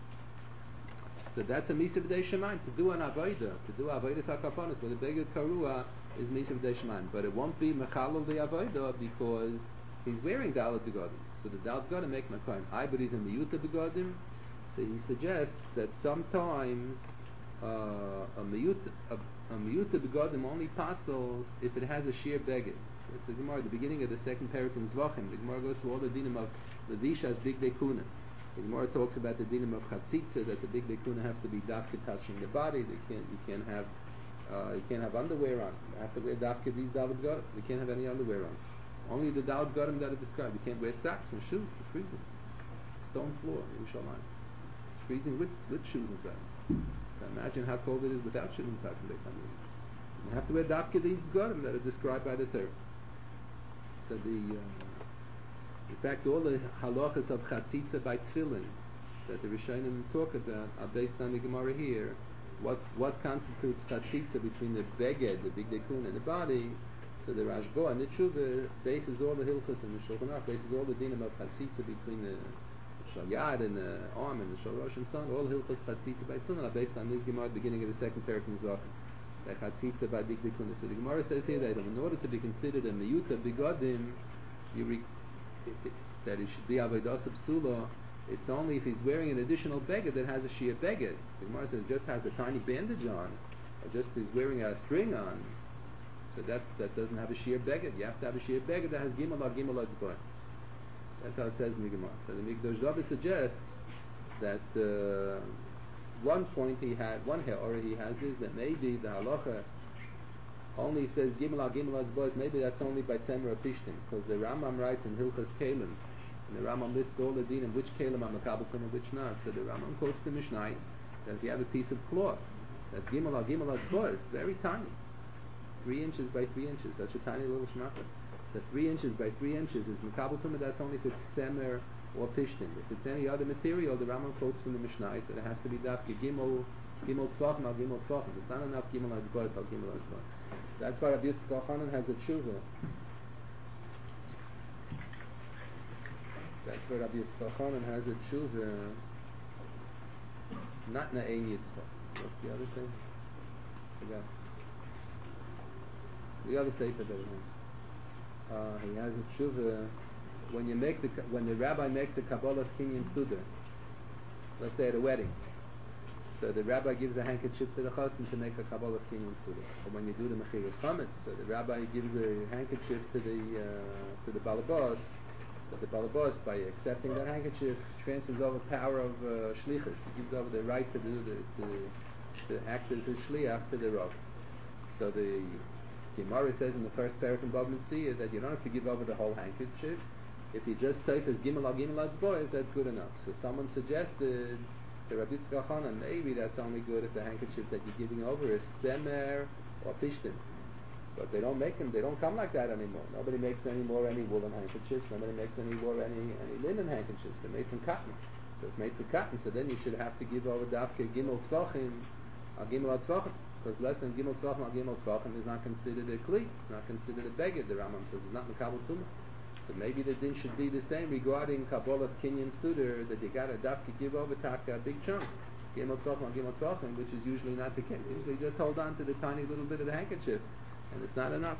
So that's a misa b'dei shamayim. To do an avodah, to do avodah sakaponis with a beggar karua is misa b'dei shamayim. But it won't be mechalal the avodah because he's wearing daled begadim. So the daled begadim make makoyim. I, but he's in miyuta begadim. So he suggests that sometimes uh, a miyuta a, a miyuta begadim only passes if it has a sheer beggar. It's the Gemara at the beginning of the second parak in Zvachim. The Gemara goes through all the dinim of levisha's big day kuna. The Gemara talks about the dinim of chatzitza, that the big day kuna has to be dafka touching the body. They can't, you can't have, uh, you can't have underwear on. You have to wear dafka these daled begadim. You can't have any underwear on. Only the daled begadim that are described. You can't wear socks and shoes. It's freezing. Stone floor in Yerushalayim. It's freezing with, with shoes inside. So imagine how cold it is without shoes inside from Beis Hamikdash. You have to wear dafka these begadim that are described by the Torah. So the, uh, in fact, all the halachas of chatzitza by tefillin that the Rishonim talk about are based on the Gemara here. What what constitutes chatzitza between the beged, the big dekun, and the body? So the Rashba and the Tshuva bases all the hilchas and the Shulchan Aruch bases all the dinim of chatzitza between the shalyad and the arm and the shalosh and so on. All hilchas chatzitza by tefillin are based on this Gemara at the beginning of the second parak in Zvachim. That chatzitza by big dekun. So the Gemara says here that in order to be considered a miyuta begadim, you re- it, it, that it should be avodas psula. It's only if he's wearing an additional beggar that has a sheer beggar. The Gemara says just has a tiny bandage on, or just he's wearing a string on. So that that doesn't have a sheer beggar. You have to have a sheer beggar that has gimel or gimel or. That's how it says in the Gemara. So the Mikdash David suggests that uh, one point he had, one or he has is that maybe the halacha only says gimel or gimel or. Maybe that's only by Temer or Pishtim, because the Rambam writes in Hilchas Kalim. And the Rambam lists all the dinim, which kelim are makabel and which not. So the Rambam quotes the Mishnah that if you have a piece of cloth, that gimel or gimel or is very tiny, three inches by three inches, such a tiny little shmata. So three inches by three inches is makabel tumah. That's only if it's semer or pishtim. If it's any other material, the Rambam quotes from the Mishnah that it has to be dafke gimel gimel tvachim or gimel tvachim. It's not enough gimel or or gimel or. That's why Rabbi Yitzchak Hanan has a tshuva. That's where Rabbi Yitzchak Hanan has a tshuva, not Na'ein Yitzchak. What's the other thing? I forgot. The other sefer that he has. Uh, he has a tshuva when you make the when the rabbi makes a Kabbalah Kinyan Suda. Let's say at a wedding. So the rabbi gives a handkerchief to the chassan to make a Kabbalah Kinyan Suda. Or when you do the Mechiras Chametz, so the rabbi gives a handkerchief to the uh, to the balabas. That the balabas, by accepting that handkerchief, transfers over power of uh, shlichus. He gives over the right to do the to, to act as his shliach to the Rav. So the Gemara says in the first parak in Bava Metzia that you don't have to give over the whole handkerchief. If you just take as gimel al gimel al boys, that's good enough. So someone suggested to Rabbi Yitzchak Hanan, maybe that's only good if the handkerchief that you're giving over is tzemer or pishtin. But they don't make them, they don't come like that anymore. Nobody makes any more any woolen handkerchiefs, nobody makes any more any, any linen handkerchiefs. They're made from cotton. So it's made from cotton, so then you should have to give over dafke gimel tvachim al gimel al tvachim. Because less than gimel tvachim al gimel tvachim is not considered a kli, it's not considered a beged, the Rambam says, it's not mekabel tumah. So maybe the din should be the same regarding Kabbalah Kinyan Suder, that you got to dafke give over taka a big chunk. Gimel tvachim al gimel tvachim, which is usually not the case. Usually just hold on to the tiny little bit of the handkerchief, and it's not enough.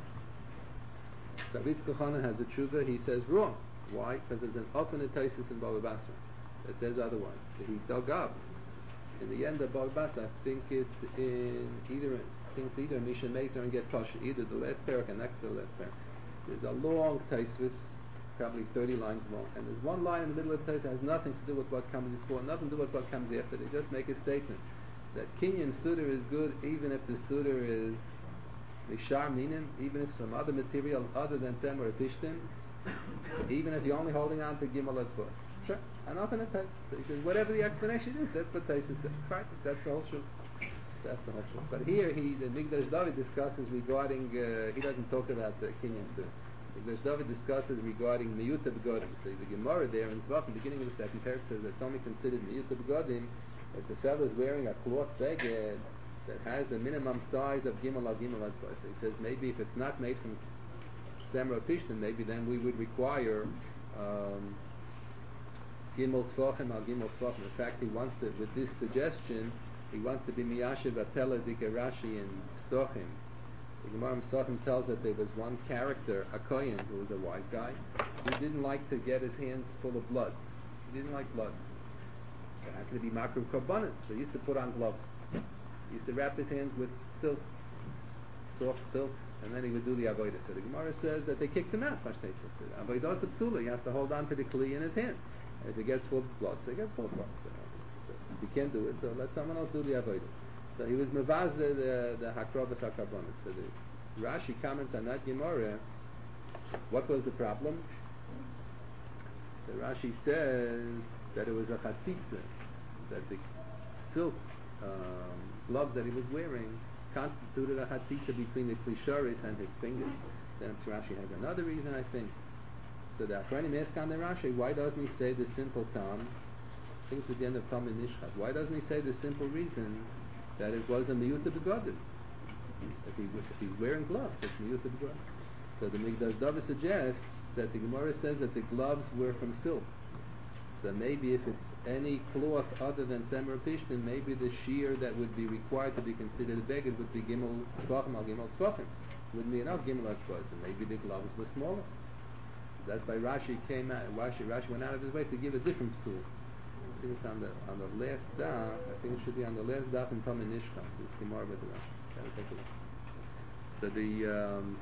So Rabbi Yitzchak Hanan has a tshuva, he says wrong. Why? Because there's an alternate thesis in Bava Basra that says otherwise. So he dug up in the end of Bava Basra, I think it's in either I think it's either Misha Meitzer and Get Pasha, either the last parak and next to the last parak. There's a long thesis, probably thirty lines long, and there's one line in the middle of the thesis that has nothing to do with what comes before, nothing to do with what comes after. They just make a statement that Kinyan Suder is good even if the Suder is Mishar Minim, even if some other material other than Sem or Pishtin, even if you're only holding on to Gimel Etzbos. Sure, enough in a test. So he says, whatever the explanation is, that's what Taisus says. Right, that's the whole truth. That's the whole truth. But here, he, the Migdash David discusses regarding, uh, he doesn't talk about the Kinyan Suder. Migdash David discusses regarding Miyuta Begodim. So the Gemara there in Zvach, in the beginning of the second parak, says that it's only considered Miyuta Begodim if the fellow is wearing a cloth beged that has a minimum size of Gimel al Gimel al Tzvah. So he says maybe if it's not made from Semra Pishtin, maybe then we would require um, Gimel Tvachim al Gimel Tvachim. In fact, he wants to, with this suggestion, he wants to be Miyashiv Apela Dike Rashi in Psochim. The Gemara Psochim tells that there was one character, a Kohen, who was a wise guy, who didn't like to get his hands full of blood. He didn't like blood. So how can it be Makruv Korbanos? So he used to put on gloves. He used to wrap his hands with silk, soft silk, and then he would do the avodah. So the Gemara says that they kicked him out. Avodah is psula. He has to hold on to the kli in his hand. And if it gets full of blood, so it gets full of blood. So, so if he can't do it, so let someone else do the avodah. So he was mevaz the the hakrobas hakarbonis. So the Rashi comments on that Gemara. What was the problem? The Rashi says that it was a chatzitza, that the silk um, gloves that he was wearing constituted a chatzitza between the klisharis and his fingers. Then Rashi has another reason, I think. So the Achronim ask on the Rashi, why doesn't he say the simple Tom? I think it's at the end of Tom and Nishchat. Why doesn't he say the simple reason that it was a miyuta begodim? If, he, if he's wearing gloves, it's miyuta begodim. So the Migdash David suggests that the Gemara says that the gloves were from silk. So maybe if it's any cloth other than Semer Pishtin, maybe the shear that would be required to be considered a beged would be Gimel Tvachim al Gimel Tvachim. Wouldn't be enough Gimel Tvachim. And maybe the gloves were smaller. That's why Rashi came out. Rashi, Rashi went out of his way to give a different psul. I think it's on the on the last daf. I think it should be on the last daf in Tom and Nishka. It's Gemara with the Rashi. Gotta take a look. So the um,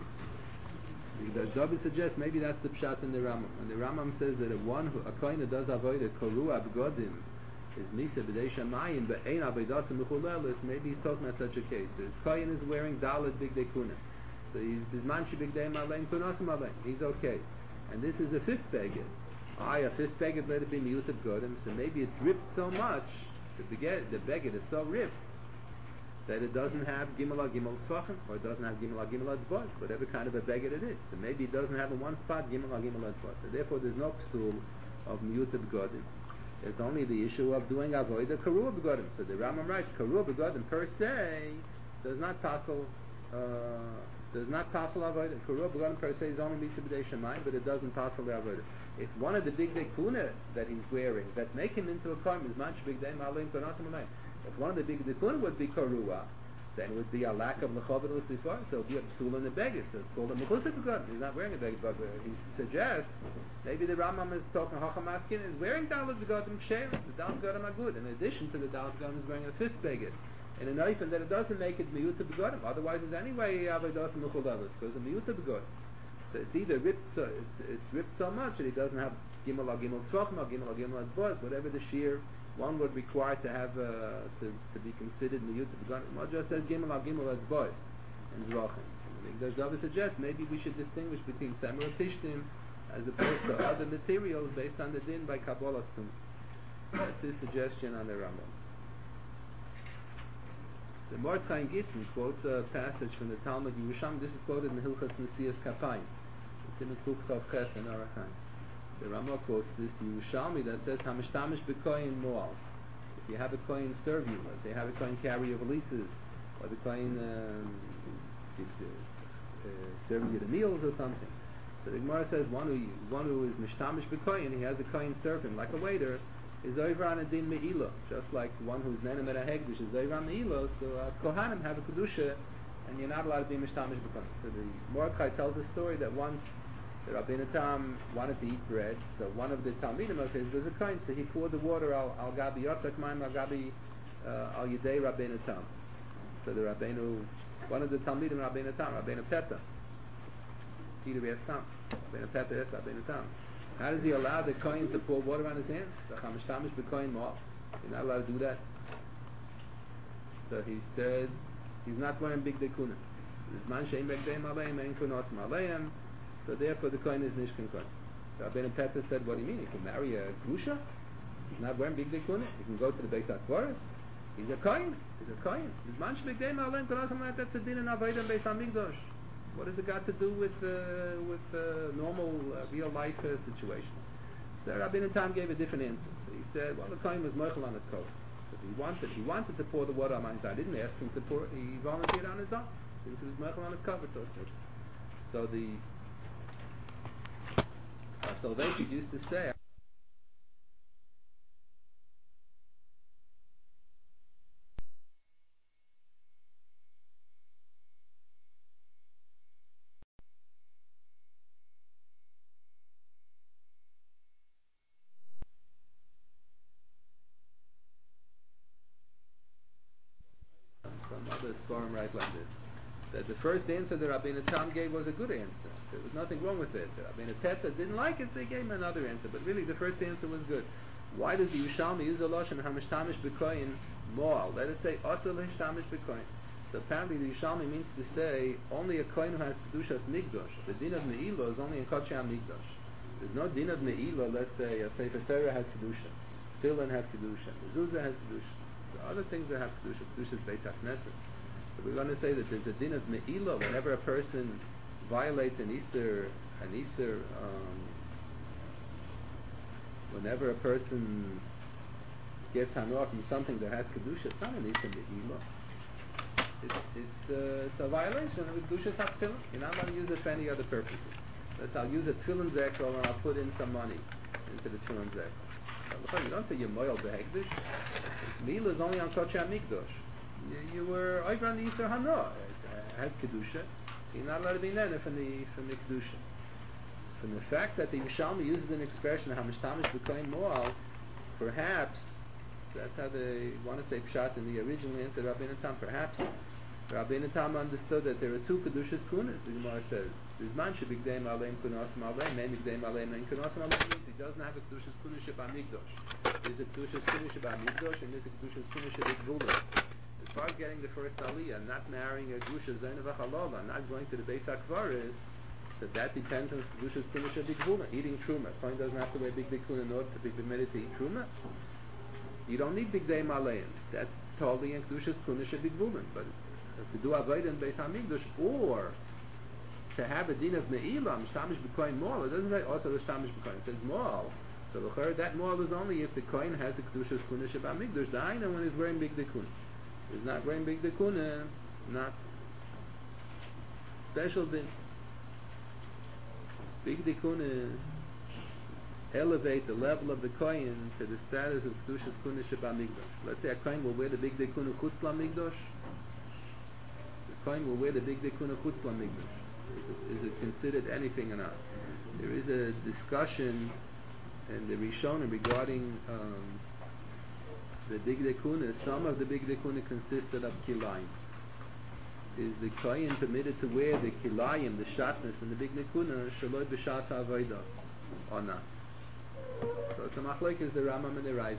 the David suggests maybe that's the pshat in the Rambam. And the Rambam says that a one who a kohen that does avodah korua begodim is misa b'dei shamayim, but ein avodas mechulelis. Maybe he's talking about such a case. The kohen is wearing dalet bigdei kuna, so he's bismanshi bigdei malein kunasim malein. He's okay. And this is a fifth beged. I a fifth beged let it be miyuta begodim. So maybe it's ripped so much. The beged, the beged is so ripped that it doesn't have gimel al gimel tvachim, or it doesn't have gimel al gimel tzvos, whatever kind of a beged it is. So maybe it doesn't have in one spot gimel al gimel tzvos. So therefore, there's no psul of miyuta begodim. It's only the issue of doing avodah karua begodim. So the Rambam writes karua begodim per se does not passel uh, does not passel avodah. Karua begodim per se is only misa b'dei shamayim, but it doesn't passel the avodah. If one of the big dekuna that he's wearing that make him into a kohen is manch big day malim konasim amayim. If one of the big dekuna would be karua, then it would be a lack of lechavod l'sifar. So it would be a psul in the beged. So it's called a mechusik begodim. He's not wearing a beged, but he suggests maybe the Rambam is talking Hachamaskin is wearing dalet begodim ksherim. The dalet begodim are good. In addition to the dalet begodim, is wearing a fifth beged. And a knife, and that it doesn't make it miyuta begodim. Otherwise, it's anyway avodas mechulelis because it's miyuta begodim. So it's either ripped so it's, it's ripped so much that he doesn't have gimel al gimel tvachim or gimel al gimel tzvos, whatever the shear one would require to have uh, to, to be considered miyut. The just says gimel al gimel as boys and zvachim. The Dava suggests maybe we should distinguish between Samra Pishtim as opposed to other materials based on the din by Kabbalah Stum. That's his suggestion on the Rambam. The Mordechai Gittin quotes a passage from the Talmud Yerushalmi. This is quoted in Hilchas Nesias Kapayim. It's in the Kuf Chav Ches and Arachayim. The Rambam quotes this Yerushalmi that says Hamishtamish b'koyin moal. If you have a koyin serve you, let's say have a koyin carry your releases, or the koyin um, gives you Uh, serving you the meals or something. So the Gemara says one who one who is mishtamish b'koyin, he has a koyin serve him like a waiter, is over on a din me'ilo, just like one who's nenem at a hegdish is over on me'ilo. So uh, kohanim have a kedusha, and you're not allowed to be mishtamish b'koyin. So the Mordechai tells a story that once the Rabbeinu Tam wanted to eat bread, so one of the talmidim of his was a koyin, so he poured the water al al gabi yotzak mayim al gabi uh, al yidei Rabbeinu Tam. So the Rabbeinu, one of the Talmidim, Rabbeinu Tam, Rabbeinu Peta, Peter Be'ez Tam, Rabbeinu Peta is Rabbeinu Tam. How does he allow the kohen to pour water on his hands? The Chameshtamish b'kohen mo'al. You're not allowed to do that. So he said, he's not wearing big dekuna. Zman she'im begdeim aleim, ein kunosim aleim. So therefore the kohen is nishkin kohen. So Rabbeinu Peta said, what do you mean? He can marry a grusha? He's not wearing big dekuna? He can go to the Beis HaKvaros? He's a kohen. He's a kohen. That's a din in Avodah Beis Hamikdash. What has it got to do with uh, with uh, normal uh, real life uh, situation? So Rabbeinu Tam gave a different answer. So he said, well, the kohen was mochel on his coat. So he wanted he wanted to pour the water on his eye. I didn't ask him to pour. He volunteered on his own since he was mochel on his coat. So so the uh, Soloveitchik used to say. Some other Svarim right like this. That the first answer that Rabbeinu Tam gave was a good answer. There was nothing wrong with it. Rabbeinu Peta didn't like it, they gave him another answer. But really the first answer was good. Why does the Yerushalmi use a lashon Hamishtamish b'koyin moal? Let it say Asur l'hishtamish b'koyin. So apparently the Yerushalmi means to say only a kohen who has kedushas migdosh. The din of Me'ilo is only in Kodesh HaMikdash. There's no din of Me'ilo. Let's say a Sefer Torah has kedusha, Tefillin has kedusha, Mezuzah has kedusha. The other things that have kedusha, kedusha is Beit HaKnesset. So we're going to say that there's a din of Me'ilo whenever a person violates an Isser, an Isser, um, whenever a person gets hanor from something that has kedusha. It's not an Isser Me'ilo. It's, it's, uh, it's a violation of the Kedushas HaTefillin. You're not going to use it for any other purposes. Let's I'll use a Tefillin Zekel and I'll put in some money into the Tefillin Zekel. You don't say you're moil behegdish. Me'ilo is only on Kodesh HaMikdash. You, you were over on the Yisur Hanoah. It has Kedusha. You're not allowed to be nene from the, from the Kedusha. From the fact that the Yerushalmi uses an expression, Hamishtamish b'koyin moal, perhaps, that's how they want to say pshat in the original answer, Rabbeinu Tam, perhaps Rabbeinu Tam understood that there are two Kedushas Kunas, the Gemara says. Bizman shebigdeim aleim kunosim aleim, men bigdeim aleim men kunosim aleim, means he doesn't have a Kedushas Kunas shebamigdosh. There's a Kedushas Kunas shebamigdosh, and there's a Kedushas Kunas shebigvula. As far as getting the first aliyah, not marrying a grusha zayin v'chalola, not going to the Beis HaKvaros, so that depends on Kedushas Kunas shebigvula. Eating truma, a kohen doesn't have to wear big dekuna in order to be permitted to eat truma. You don't need bigdei maleim. That's totally in Kedushas Kunas shebigvula. But to do avodah in Beis Hamikdash, or to have a din of me'ilah, mishtamish b'koyin moal, it doesn't say also mishtamish b'koyin. It says moal. So the that moal is only if the kohen has the Kedushas Kunas shebamikdash. The aina when he's wearing big dekuna. He's not wearing big dekuna, not special din. Big dekuna elevate the level of the kohen to the status of Kedushas Kunas shebamikdash. Let's say a kohen will wear the big dekuna chutz lamikdash. The kohen will wear the big dekuna chutz lamikdash. Is, is it considered anything or not? There is a discussion in the Rishonim regarding um, the big dekuna. Some of the big dekuna consisted of kilayim. Is the kohen permitted to wear the kilayim, the shatnez, and the big dekuna shaloi b'shas ha'avodah or not? So it's a machlokes is the Rambam and the Ravid.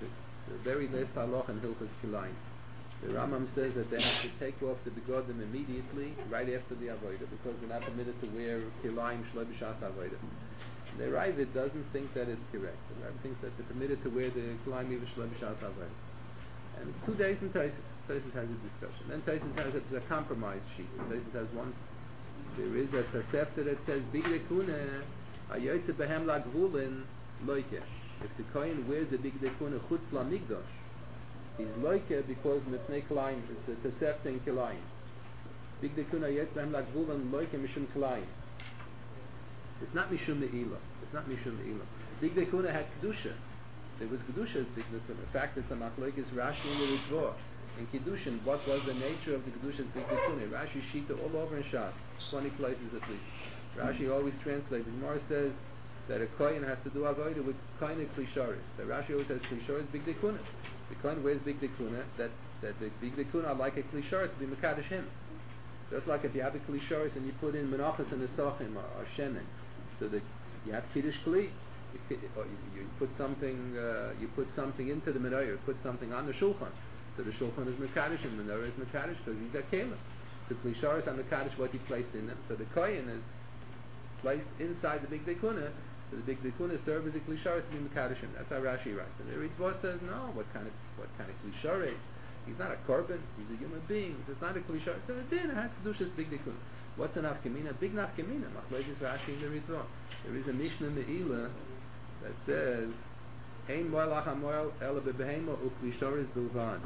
the very last halacha in Hilchos Kilayim. The Rambam says that they have to take off the begodim immediately, right after the avodah, because they're not permitted to wear kilayim shloi b'shas avodah. The Ravid doesn't think that it's correct. The Ravid thinks that they're permitted to wear the kilayim even shloi b'shas avodah. And it's two days in Taisus. Taisus has a discussion. Then Taisus has a, a compromise sheet. Taisus has one. There is a Tosefta that says bigdei kuna hayotze behem lagvulin loike. If the kohen wears the bigdei kuna chutz lamigdosh, he's loike because mipnei kilayim. It's a Tosefta in kilayim. Bigdei kuna hayotze behem lagvulin loike mishum kilayim. It's not mishum meila. It's not mishum meila. Bigdei kuna had kedusha. There was kedusha as bigdei kuna. In fact, it's a machlokes Rashi in the Ritva. In Kiddushin, what was the nature of the Kedusha's bigdei kuna? Rashi shita all over in Shas, twenty places at least. Rashi always translates. The Gemara says that a kohen has to do avodah with kohen klisharis. So Rashi always says klisharis bigdei kuna. The kohen wears bigdei kuna. That that the bigdei kuna are like a klisharis to be mekadosh him. Just like if you have a klisharis and you put in menachos and nesachim or, or shemen, so that you have kiddush kli. You, or you, you put something, uh, you put something into the menorah, you put something on the shulchan. So the shulchan is mekadosh and the menorah is mekadosh because these are kelim. The klisharis are mekadosh what he placed in them. So the kohen is placed inside the bigdei kuna. So the bigdei kuna serves as a klisharis to be mekadosh him. That's how Rashi writes. And the Ritva says no. What kind of what kind of klisharis? He's not a korban. He's a human being. It's not a klisharis. So the din has kedushas bigdei kuna. What's an nafkamina? Big nafkamina. Machlokes Rashi in the Ritva. There is a Mishnah Meila that says, "Ein moilach hamoil ela bebehema uklisharis bilvan."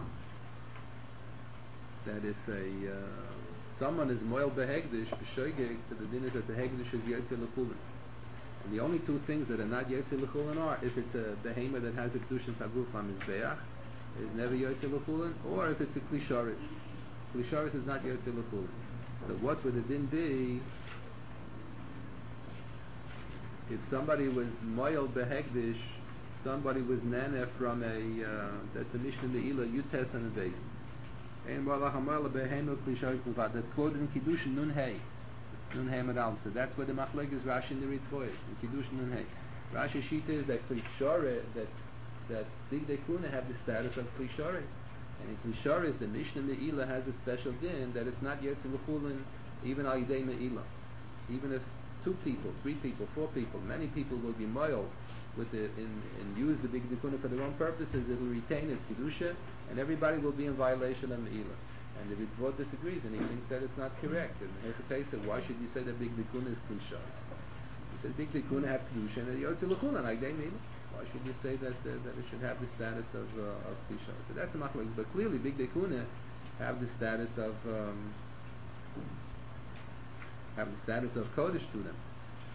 That if a uh, someone is moil behegdish b'shoigeg, so the din is that the hegdish is yotze l'chulin. And the only two things that are not yotze l'chulin are if it's a behema that has a kedushin taguf on mizbeach, is never yotze l'chulin, or if it's a klisharis. Klisharis is not yotze l'chulin. So what would the din be if somebody was moil behegdish, somebody was nana from a, uh, that's a Mishnah Meila, Yutes on the base. And that's quoted in Kiddushin Nun Hey. Nun Hey Madal. So that's where the machlokes Rashi in the Ritva is. In Kiddushin Nun Hey. Rashi Shita is that Klishore, that, that bigdei kuna have the status of Klishores. And in Klishores, the Mishnah Meila has a special din that it's not Yotze L'chulin, even Al Yidei Meila. Even if two people, three people, four people, many people will be moil with the in and use the bigdei kuna for their own purposes, it will retain its kedusha, and everybody will be in violation of meila. And the Ritva disagrees, and he thinks that it's not correct. And Hechatei said, why should you say that bigdei kuna is klisha? He said bigdei kuna have kedusha and yotze l'chulin like they meila. Why should you say that uh, that it should have the status of uh, of klisha? So that's a machlokes. But clearly, bigdei kuna have the status of um, have the status of kodesh to them.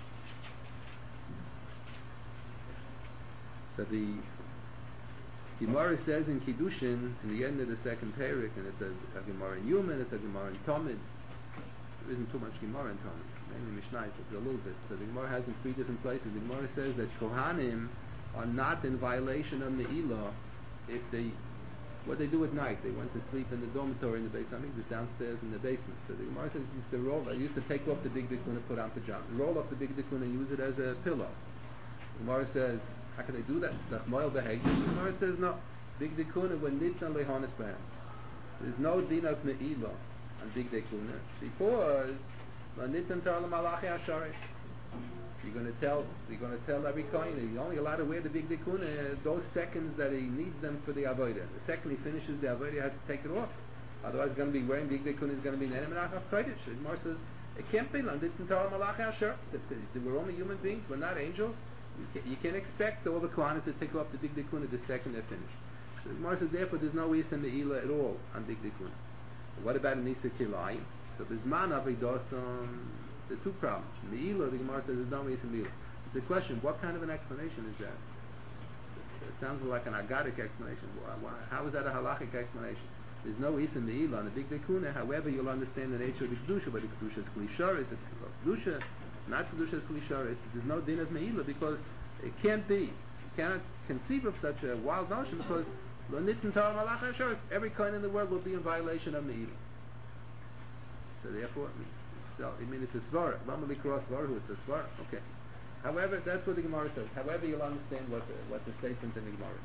So the Gemara says in Kiddushin, in the end of the second parak, and it's a, a Gemara in Yuman, it's a Gemara in Talmud. There isn't too much Gemara in Talmud, mainly Mishnah, but a little bit. So the Gemara has in three different places. The Gemara says that Kohanim are not in violation of Me'ilah if they, what they do at night. They went to sleep in the dormitory in the Beis Hamikdash downstairs in the basement. So the Gemara says if they roll, they used to take off the bigdei kuna, put on pajamas, roll up the bigdei kuna and use it as a pillow. The Gemara says, how can they do that? The Gemara says no. Bigdei kuna when nitna lehanis b'hem. There's no din of me'ilah on bigdei kuna because nitna tar l'malachi hasharei. You're going to tell, you're going to tell every kohen he's only allowed to wear the bigdei kuna those seconds that he needs them for the avodah. The second he finishes the avodah, he has to take it off. Otherwise, he's going to be wearing bigdei kuna. He's going to be nenem menachaf kodesh. The Gemara says it can't be nitna tar l'malachi hasharei. We're only human beings. We're not angels. You can't, you can't expect all the Kohanim to take off the bigdei kuna the second they're finished. So the Gemara says therefore there's no Isa Me'ilah at all on bigdei kuna. What about an Isa Kilayim? So there's man avidos um the two problems. Me'ilah, the Gemara says there's no Isa Me'ilah. The question, what kind of an explanation is that? It sounds like an agadic explanation. Why, why, how is that a halachic explanation? There's no Isa Me'ilah on the bigdei kuna. However, you'll understand the nature of the kedusha, but the kedusha is klisharis. It's kedusha. Not Kedusha's Klisharis, there's no din of Me'ilah because it can't be. You cannot conceive of such a wild notion because Lo Nitn Torah Malach HaSharis, every kohen in the world will be in violation of Me'ilah. So therefore, so, I mean it's a svara. Lama likra svara, it's a svara. Okay. However, that's what the Gemara says. However, you'll understand what the, what the statement in the Gemara is.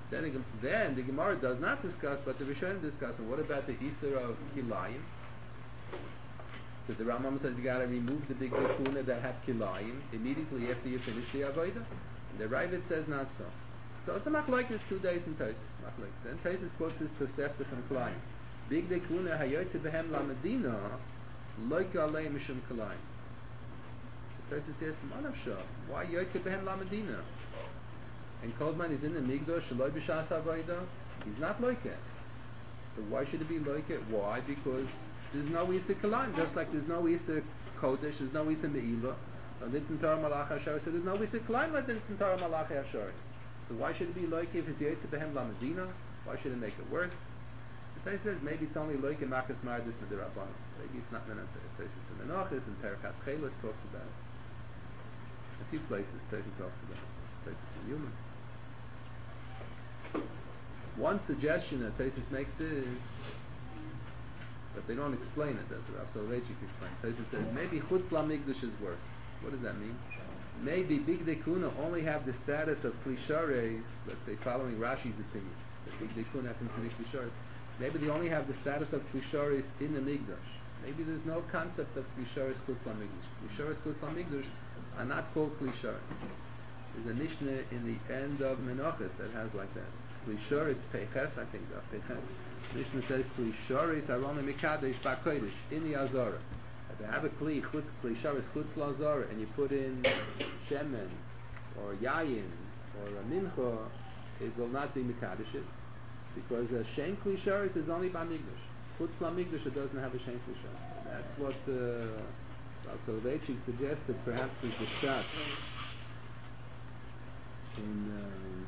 Then, the- then the Gemara does not discuss, but the Rishonim discuss. And what about the Easter of Kilayim? So the Rambam says you got to remove the big Kuna that have Kilayim immediately after you finish the Avodah. And the Ravid says not so. So it's a machlokes two days in Tosfos. Machlokes. Then Tosfos quotes this Tosefta from Kilayim. Big Kuna hayote behem la Medina loike alei mishum Kilayim. Tosfos says, Manavsha, why yote behem la Medina? And Kozman is in the Migdosh, Shaloi B'Shas Avodah, he's not like it. So why should it be like it? Why? Because there's no Easter Kalayim, just like there's no Easter Kodesh, there's no Easter Me'ilah, Nitn Torah Malach HaShoris, so there's no Easter Kalayim like Nitn Torah Malach HaShoris. So why should it be like it if it's Yetzer Behem La Medina? Why should it make it worse? The Tosfos says maybe it's only like in Makas Mardis Midirabbanan. Maybe it's not Menach. The Tosfos in Menachos and Perichat Chelos talks about it. A few places Tosfos talks about it. Tosfos in Yuma. One suggestion that Tosfos makes is, but they don't explain it. That's what Rav Soloveitchik explains. Tosfos says maybe Chutz LaMikdash is worse. What does that mean? Maybe Bigdei Kuna only have the status of Klishares, let's say following Rashi's opinion, that Bigdei Kuna happens to be Klishares. Maybe they only have the status of Klishares in the Migdash. Maybe there's no concept of Klishares Chutz LaMikdash. Klishares Chutz LaMikdash are not called Klishares. There's a Mishnah in the end of Menachos that has like that. Klishares Peches, I think that Peches. Mishnah says Klishares Arona Mikadesh Bakodesh in the Azara. If you have a Kli, Klishares Chutz LaZara, and you put in Shemen or Yayin or a Mincha, it will not be Mikadeshit, because a Shem Klishares is only by Migdash. Chutz LaMikdash, it doesn't have a Shem Klishares. That's what uh, Rav Soloveitchik suggested perhaps is the shot in um,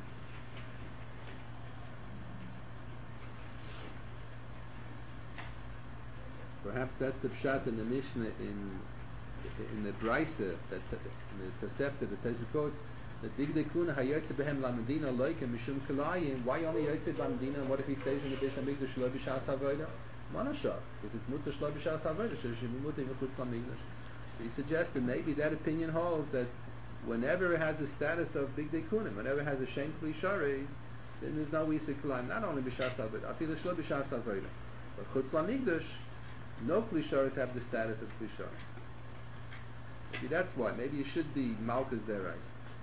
perhaps that's the pshat in the Mishnah in in the Brisa that in the Tosefta that Tosfos quotes that Bigdei Kuna hayotze behem la Medina loike mishum Kilayim. Why only yotze ba Medina? And what if he stays in the Beis Hamikdash shelo b'shas havodah? Manasha. If it's mutar shelo b'shas havodah, so it should be mutar even chutz lamikdash. So he suggested maybe that opinion holds that whenever it has the status of Bigdei Kuna, whenever it has a shem Klishares, then there's no Easter Kilayim. Not only b'shas havodah, I feel shelo b'shas havodah, but chutz lamikdash. No Klishares have the status of Klishares. Maybe that's why. Maybe it should be Malchus Derais.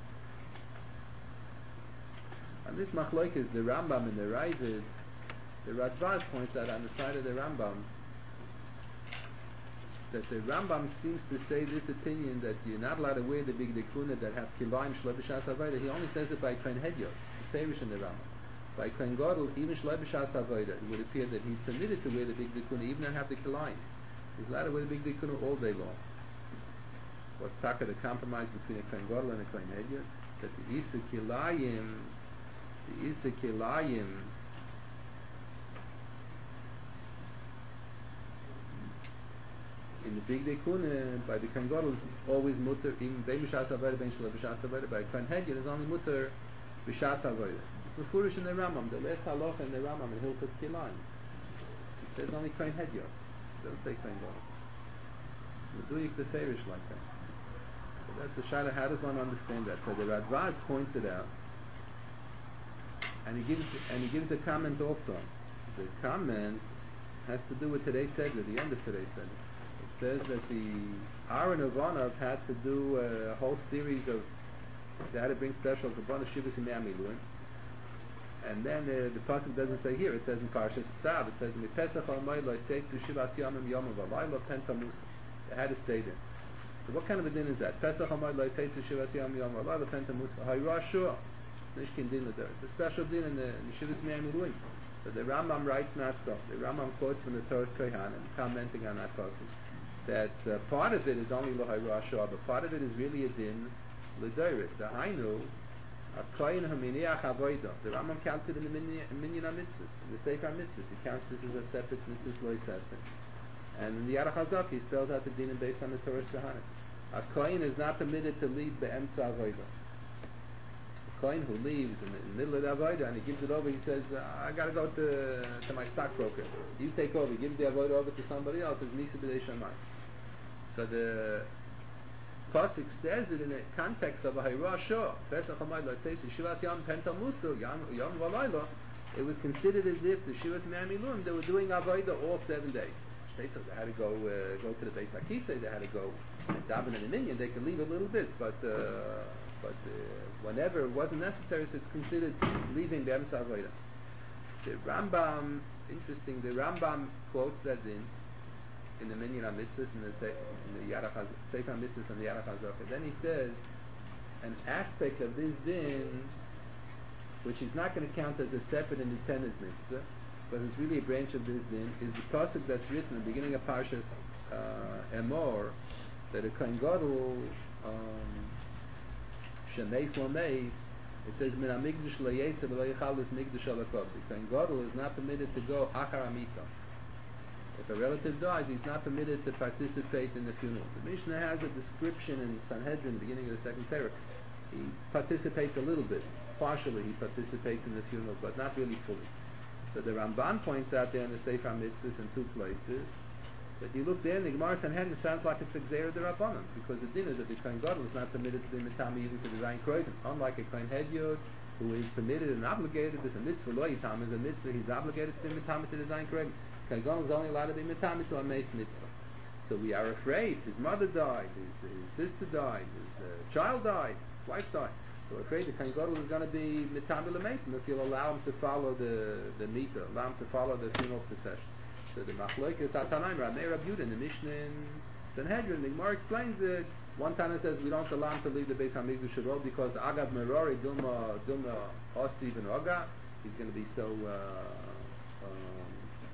And this machlok is the Rambam and the Ravid. The Radbaz points out on the side of the Rambam that the Rambam seems to say this opinion that you're not allowed to wear the Bigdei Kuna that have Kilayim Shelo B'Shas Avodah. He only says it by Kohen Hedyot, the Feirish in the Rambam. By Kohen Gadol, even Shelo B'Shas Avodah, it would appear that he's permitted to wear the Bigdei Kuna even and have the Kilayim. He's allowed to wear the Bigdei Kuna all day long. What's taka the compromise between a Kohen Gadol and a Kohen Hedyot? That the Isa Kilayim, the Isa Kilayim, in the Bigdei Kuna, by the Kohen Gadol is always mutter, even Bein B'Shas Avodah, Bein Shelo B'Shas Avodah. By Kohen Hedyot is only mutter B'Shas Avodah. It's Mefurish in the Rambam, the last halacha in the Rambam in Hilchos Kilayim. It says only Kohen Hedyot. It doesn't say Kohen Gadol. Meduyik the Feirish like that. So that's the shayla. How does one understand that? So the Radbaz points it out, and he gives and he gives a comment also. The comment has to do with today's Seder, the end of today's Seder. It says that the Aaron of Anav had to do a whole series of, they had to bring special Kabbalah Shivas and Miluim. And then uh, the pasuk doesn't say here, it says in Parashas Tzav, it says in Pesach al-May lo say to Shivas Yamim Yom V'Layla Penta Musa. They had to stay there. So what kind of a din is that? Pesach al-May lo say to Shivas Yamim Yom V'Layla Penta Musa. Hayra Shua. Nishkin din l'der. It's a special din in the, in the Shivas Miluim. So the Rambam writes not so. The Rambam quotes from the Torah's Kohanim, commenting on that pasuk, that uh, part of it is only l'Hayra Shua, but part of it is really a din l'deris. The Hainu, a kohen haminiach avodah. The Rambam counts it in the minyan mitzvahs, in the Sefer mitzvahs. He counts this as a separate mitzvah lo yisaseh. And in the Yarach Hazak, he spells out the din based on the Torah's Kohanim. A kohen is not permitted to leave be'emtza avodah. A kohen who leaves in the, in the middle of the avodah and he gives it over, he says, I got to go to to my stockbroker. You take over. Give the avodah over to somebody else. It's nisa b'dei shamayim. So the pasuk says it in the context of a Hayrah Shah. Pesach Hamayid L'Teis Shivas Yom Penta Musu Yom Yom Valayla. It was considered as if the Shivas Me'amiluim they were doing Avodah all seven days. They had to go uh, go to the Beis HaKisei. They had to go daven in a minyan. They could leave a little bit, but uh, but uh, whenever it wasn't necessary, so it's considered leaving the Emsa Avodah. The Rambam, interesting. The Rambam quotes that in in the Minyan HaMitzvahs in the Se- in the Yarach Haz- Sefer HaMitzvahs and the Yarach HaZocher. Then he says an aspect of this din, which is not going to count as a separate independent mitzvah, but it's really a branch of this din, is the pasuk that's written at the beginning of Parshas uh, Emor, that a Kohen Gadol shemeis lo meis, it says min hamikdash lo yetze v'lo yichal es mikdash alakov. The Kohen Gadol is not permitted to go achar amita. If a relative dies, he's not permitted to participate in the funeral. The Mishnah has a description in Sanhedrin, beginning of the second parak. He participates a little bit, partially he participates in the funeral, but not really fully. So the Ramban points out there in the Sefer HaMitzvahs in two places that you look there in the Gemara Sanhedrin, it sounds like it's a Gzeira D'Rabbanan, because the din is that the Kohen Gadol is not permitted to be mitami even to the Zayin Kroidim. Unlike a Kohen Hedyot, who is permitted and obligated, there's a mitzvah, lo yitam is a mitzvah, he's obligated to be mitami to the Zayin Kroidim. Kohen Gadol is only allowed to be mitami to a Meis mitzvah. So we are afraid, his mother died, his, his sister died, his uh, child died, his wife died. So we're afraid the Kohen Gadol is going to be mitami l'meisim if you'll allow him to follow the the mita, allow him to follow the funeral procession. So the Machlokes Atanaim, Ramei Rab Yehuda in the Mishnah in Sanhedrin, the Gemara explains that one Tana says we don't allow him to leave the Beis Hamikdash at all because Agav Merori Duma Duma Osi Ben Oga, he's going to be so uh, um,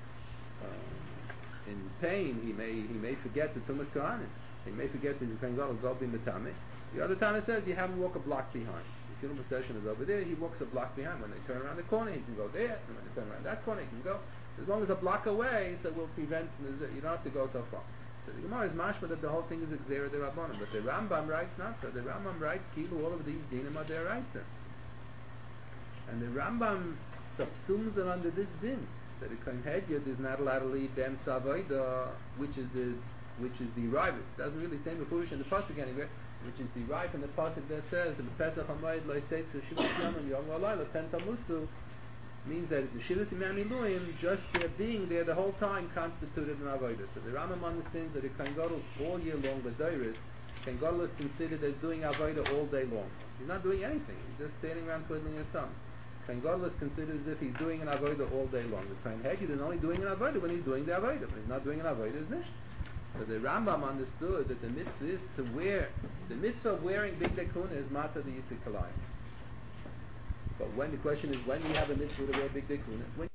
um, in pain. He may he may forget the Tumas Kohanim. He may forget that the Kohen Gadol will be mitame. The other Tana says you have him walk a block behind. The funeral procession is over there. He walks a block behind. When they turn around the corner, he can go there. And when they turn around that corner, he can go. As long as a block away, so we'll prevent. You don't have to go so far. So the Gemara is mashma that the whole thing is a Gzeira D'Rabbanan, but the Rambam writes not so. The Rambam writes kilu all of these dinim are deraisa, and the Rambam subsumes it under this din that a Kohen Hedyot is not allowed to leave them Savoida, which is the which is derived. It doesn't really say Mefurish in the pasuk anywhere, which is derived from the pasuk that says in Pesach Hamayid Lo Yiseitzu Shivas Yomim Yom V'Alayla Penta Musu, means that the Shivas Me'amiluim, just their being there the whole time, constituted an avodah. So the Rambam understands that a Kohen Gadol all year long, the Deiris, Kohen Gadol is considered as doing avodah all day long. He's not doing anything. He's just standing around twiddling his thumbs. Kohen Gadol is considered as if he's doing an avodah all day long. The Kohen Hedyot is only doing an avodah when he's doing the avodah. When he's not doing an avodah, it's nicht. So the Rambam understood that the mitzvah is to wear, the mitzvah of wearing big dekuna is mata the yisik kalayim. But when the question is, when do you have a mitzvah to wear big dekuna? When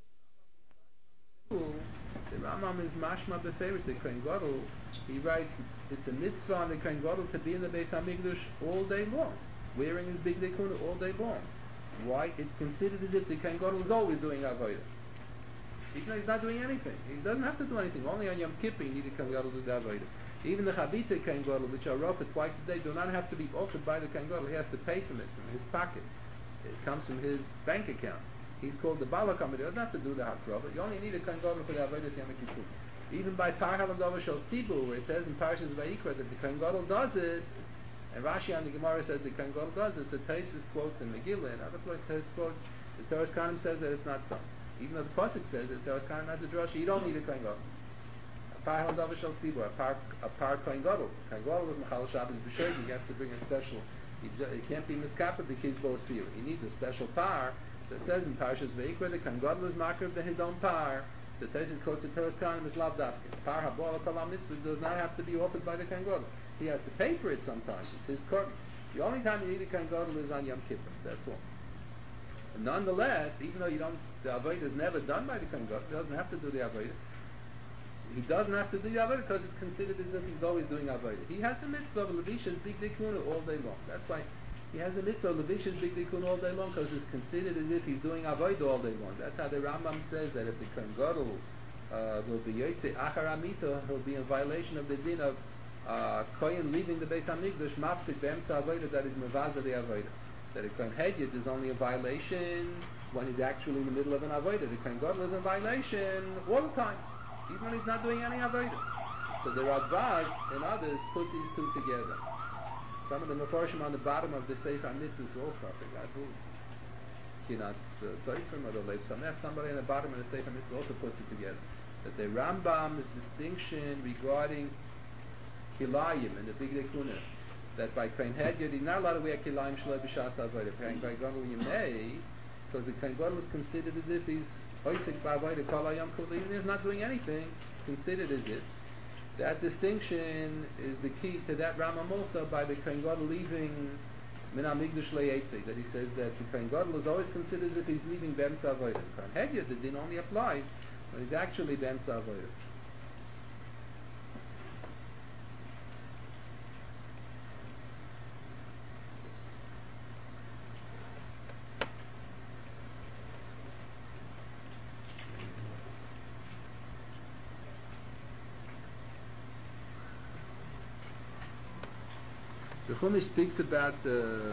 the Rambam is mashma befeirit, the Kohen Gadol, he writes, it's a mitzvah on the Kohen Gadol to be in the Beis HaMikdash all day long, wearing his big dekuna all day long. Why? It's considered as if the Kohen Gadol is always doing avodah. Even though he's not doing anything. He doesn't have to do anything. Only on Yom Kippur you need the Kohen Gadol to do the avodah. Even the Chavita Kohen Gadol, which are offered twice a day, do not have to be offered by the Kohen Gadol. He has to pay from it, from his pocket. It comes from his bank account. He's called the Balakam. He doesn't have to do the Hakrova. You only need a Kohen Gadol for the avodah Yom Kippur. Even by Parhal and Dover Shal Tzibur, where it says in Parshas Vayikra that the Kohen Gadol does it, and Rashi on the Gemara says the Kohen Gadol does it, so Taisus quotes in Megillah and other places quotes, the Torah Kanim says that it's not so. Even though the pasuk says that Torah Kanim has a drasha, you don't need a Kohen Gadol. A par hal davar shel tzibur, a par a par Kohen Gadol. Kohen Gadol is mechal Shabbos b'shoigig. He has to bring a special. He, he can't be miskapah because bo sira. He needs a special par. So it says in Parshas Vayikra, the Kohen Gadol is makriv to his own par. So Taisus quotes the Torah Kanim is lav dafka. Par habol kalam mitzvah does not have to be offered by the Kohen Gadol. He has to pay for it sometimes. It's his korban. The only time you need a Kohen Gadol is on Yom Kippur. That's all. And nonetheless, even though you don't, the avodah is never done by the Kohen Gadol, he doesn't have to do the avodah. He doesn't have to do the avodah because it's considered as if he's always doing avodah. He has the mitzvah of Levisha's big dekuna all day long. That's why he has the mitzvah of Levisha's big dekuna all day long, because it's considered as if he's doing avodah all day long. That's how the Rambam says that if the Kohen Gadol uh, will be yotze achar amita, he'll be in violation of the din of uh, Kohen leaving the Beis Hamikdash mafsik be'emtza avodah, that is mevaza the avodah. That a Kohen Hedyot is only a violation when he's actually in the middle of an avodah. The Kohen Gadol is in violation all the time, even when he's not doing any avodah. So the Radbaz and others put these two together. Some of the Mefarshim on the bottom of the Sefer Mitzvahs also, I think, I believe. Kinas Seifrim or the Leif Samech, somebody on the bottom of the Sefer Mitzvah also puts it together. That the Rambam's distinction regarding Kilayim and the Big Dekuna, that by Kohen Hedyot, he's not allowed to wear Kilayim Shaloi B'Shas Avodah. By Gadol you may, because the Kohen Gadol is considered as if he's Oisik B'Avodah Kol HaYom Kol, even if he's not doing anything, considered as if. That distinction is the key to that Rambam also by the Kohen Gadol leaving Min HaMikdash Le'etzei, that he says that the Kohen Gadol is always considered as if he's leaving B'Emtza Avodah. Kohen Hedyot, the din only applies when he's actually B'Emtza Avodah. The Chumash speaks about uh,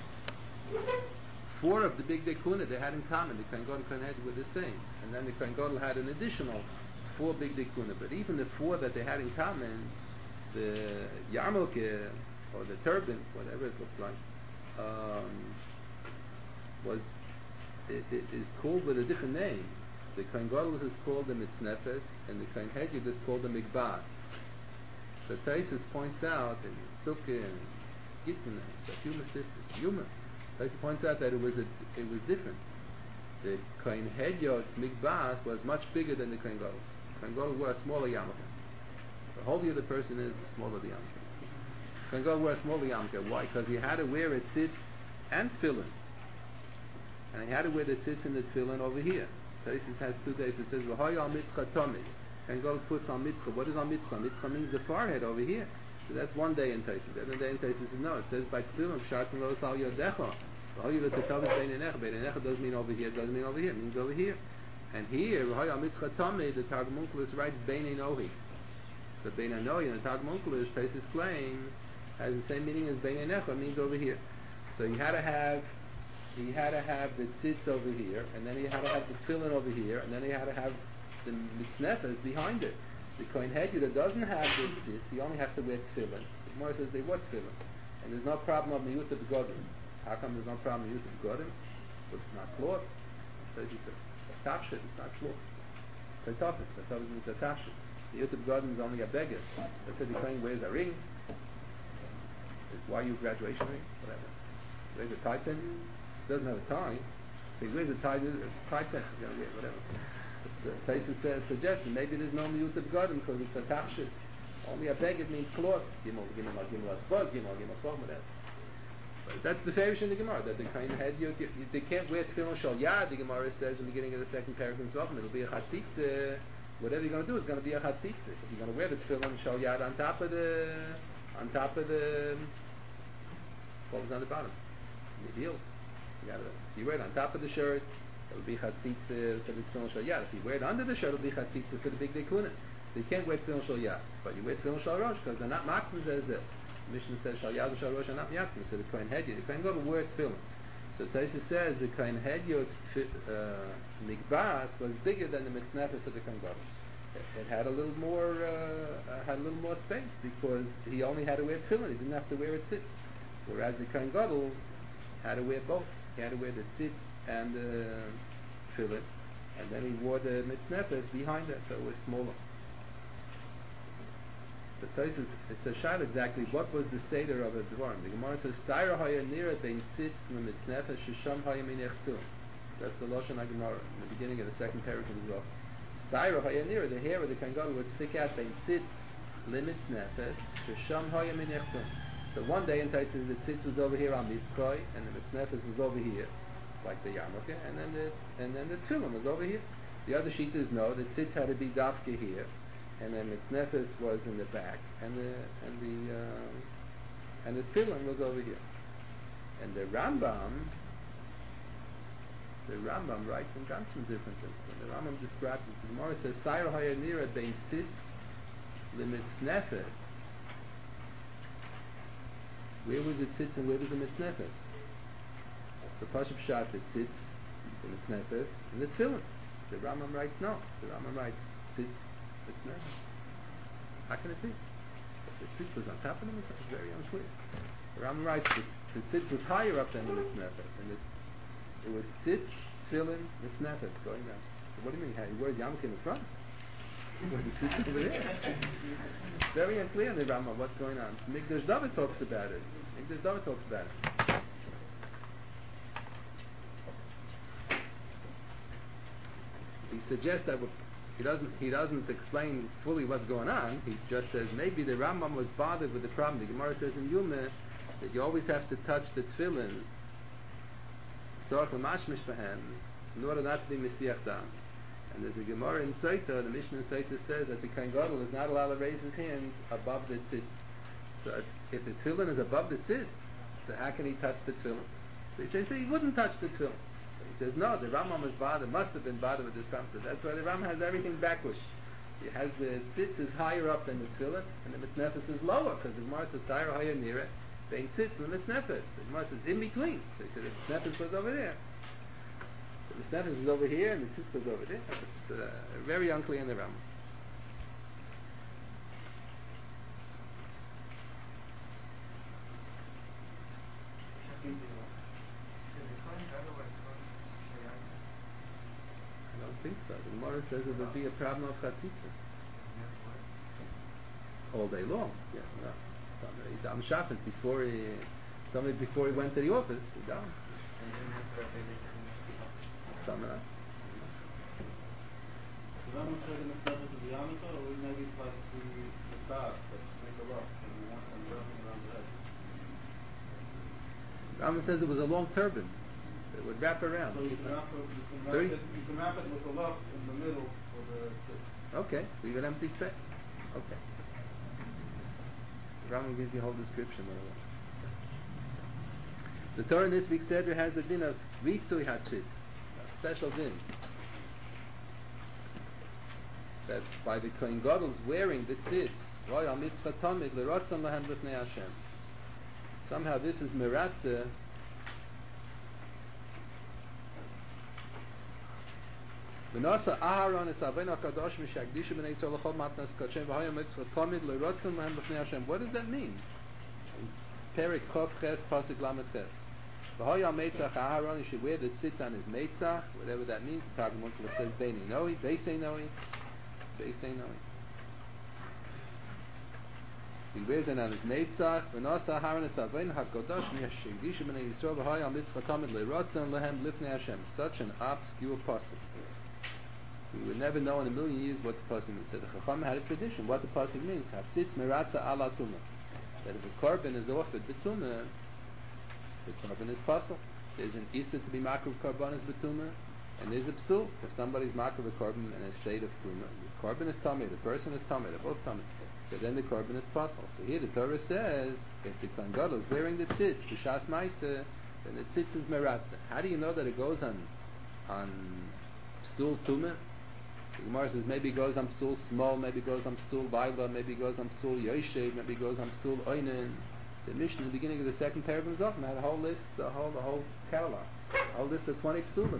four of the big dekuna they had in common. The Kohen Gadol and Kohen Hedyot were the same, and then the Kohen Gadol had an additional four big dekuna. But even the four that they had in common, the yarmulke or the turban, whatever it looks like, um, was it, it is called with a different name. The Kohen Gadol is called the mitznefes, and the Kohen Hedyot is called the mikbas. So Taisus points out in Sukkah and Gittin, it's a human it's human. Taisus points out that it was a, it was different. The Kohen Hedyot's mikbas was much bigger than the Kohen Gadol. Kohen Gadol wore a smaller yarmulke. The holier the person is, the smaller the yarmulke. Kohen Gadol wore a smaller yarmulke. Why? Because he had to wear it tzitz and tefillin, and he had to wear the tzitz and the tefillin over here. Taisus has two days. It says v'hoy al mitzcha tomid. Kohen Gadol puts on mitzcha. What is on mitzcha? Mitzcha means the forehead over here. So that's one day in Taisus. The other day in Taisus is no. It says by tefillin pshatim lo sal yodecha. V'hoy lo tetavis beinenecha. Beinenecha doesn't mean over here. It doesn't mean over here. It means over here. And here v'hoy al mitzcha tomid, the Targum Onkelos writes beinenohi. So beinenohi in the Targum Onkelos, Taisus claims, has the same meaning as beinenecha, means over here. So he had to have he had to have the tzitz over here, and then he had to have the tefillin over here, and then he had to have the mitznefes behind it. The Kohen Hedyot doesn't have the tzitz, he only has to wear tefillin. The Gemara says they wear tefillin. And there's no problem of miyut of begodim. How come there's no problem of miyut of begodim? Because it's not cloth. It's a tafshit, it's not cloth. It's a tafshit, it's a tafshit. Miyut of begodim is only a beggar. Let's say the Kohen wears a ring. It's why you graduation ring, whatever. Wears a tie pin. Doesn't have a tie. If he wears a tie, a tie pin, he's gonna wear whatever. So Taisus says, suggestion, maybe there's no miyut of begodim because it's a tafshit. Only a beggar means cloth. Gimel, gimel, gimel, gimel, gimel, gimel, whatever. But that's the fairish in the Gemara, that the Kohen Hedyot, they can't wear tefillin shal yad, the Gemara says in the beginning of the second paragraph in Zvachim, it'll be a chatzitze. Whatever you're going to do is going to be a chatzitze. If you're going to wear the tefillin shal yad on top of the, on top of the, what was on the bottom? The heels. You got to, if you wear it on top of the shirt, it'll be chatzitze for the tefillin shal yad. If you wear it under the shirt, it'll be chatzitze for the big dekuna. So you can't wear tefillin shal yad, but you wear tefillin shal rosh because they're not maktim as it. The Mishnah says shal yad and shal rosh are not maktim. So the Kohen Hedyot, the Kohen Gadol wear tefillin. So Taisus says the Kohen Hedyot's uh, mikbas was bigger than the mitznefes of the Kohen Gadol. It, it had a little more, uh, uh, had a little more space because he only had to wear tefillin. He didn't have to wear it tzitz. Whereas the Kohen Gadol had to wear both. He had to wear the tzitz and the tefillin, and then he wore the mitznefes behind that, so it was smaller. So Taisus, it's a shot exactly what was the seder of a dvarim. The Gemara says, "Saira haya nira bein tzitz lemitznefes shesham haya minechtum." That's the lashon HaGemara in the beginning of the second paragraph as well. Saira haya nira, the hair of the Kohen Gadol would stick out bein tzitz lemitznefes shesham haya minechtum. So one day in Taisus, the tzitz was over here on mitzchay, and the mitznefes was over here, like the yarmulke, and then the and then the tefillin was over here. The other shittas know the tzitz had to be dafke here, and then mitznefes was in the back, and the and the uh, and the tefillin was over here. And the Rambam, the Rambam writes in ganz different things. When the Rambam describes it, the Gemara says, "Sair haya nira bein tzitz lemitznefes." Where was the tzitz and where was the mitznefes? So Pashup Pshat, the tzitz, the mitznefes, and the tefillin. The Rambam writes no. The Rambam writes tzitz, mitznefes. How can it be? The tzitz was on top of them. It's very unclear. The Rambam writes that the tzitz was higher up than the mitznefes, and it, it was tzitz, tefillin, mitznefes going down. So what do you mean? He wears yarmulke in the front? He wears the tzitz over there. It's very unclear in the Rambam what's going on. Mikdash David talks about it. Mikdash David talks about it. He suggests that he doesn't he doesn't explain fully what's going on. He just says maybe the Rambam was bothered with the problem. The Gemara says in Yuma that you always have to touch the tefillin tzorach l'mashmish b'hem in order not to be misiach das. And there's a Gemara in Saita, the Mishnah in Saita says that the Kohen Gadol is not allowed to raise his hands above the tzitz. So if, if the tefillin is above the tzitz, so how can he touch the tefillin? So he says so he wouldn't touch the tefillin. He says, no, the Rambam was bothered, must have been bothered with this problem. So that's why the Rambam has everything backwards. He has the tzitz is higher up than the tefillin, and the mitznefes is lower, because the Gemara says, higher, higher, near it. Bein tzitz and the mitznefes. The Gemara says, in between. So he said, the mitznefes was over there. The mitznefes was over here, and the tzitz was over there. It's uh, very unclear in the Rambam. I don't think so. The Gemara says it would be a problem of chatzitza all day long. Yeah, no. Somebody dam shafes before he, somebody before he went to the office. He dam. Somewhere. The Rambam said in the purpose of the yarmulke, or maybe it's like the the tab that make a lock and you want them wrapping around the head. The Rambam says it was a long turban. It would wrap around. So you can wrap it, you can wrap it, you can wrap it with a lock in the middle for the tip. Okay, leave an empty space. Okay. The Rambam gives you a whole description of it. The Torah in this week's Seder has the din of Ritzui HaTzitz, a special din. That by the Kohen Gadol's wearing the tzitz, Royal Mitzvah Tamid, L'rotzon Lahem Lifnei Hashem. Somehow this is Meratzeh. V'nasa Aharon es Avinu HaKadosh Mishakdishu B'nei Yisrael L'chol Matnas Kodshem V'hoya Mitzvah Tamid L'rotzon Lahem Lifnei Hashem. What does that mean? Perek Chov Ches Pasuk Lamed Ches. V'hoya Meitzach Aharon, he should wear the tzitz on his Meitzach, whatever that means. The Targum says Beini Noi, Beisei Noi, Beisei Noi. He wears it on his Meitzach. V'nasa Aharon es Avinu HaKadosh Mishakdishu B'nei Yisrael V'hoya Mitzvah Tamid L'rotzon Lahem Lifnei Hashem. Such an obscure pasuk. We would never know in a million years what the pasuk means. So the Chacham had a tradition. What the pasuk means, Hatzitz meratza ala tumah. That if a korban is offered b'tumah, the korban is pasul. There's an issa to be makruv korbanos b'tumah, and there's a psul. If somebody's makruv a korban in a state of tumah, the korban is tamid, the person is tamid, they're both tamid. So then the korban is pasul. So here the Torah says, if the Kohen Gadol is wearing the tzitz, b'shas ma'aseh, then the tzitz is meratza. How do you know that it goes on on psul tumah? The Gemara says maybe it goes on psul small, maybe it goes on psul baila, maybe it goes on psul yoshev, maybe it goes on psul oinen. The Mishnah in the beginning of the second paragraph of Zohar had a whole list, the whole the whole catalog, a whole list of twenty psulim.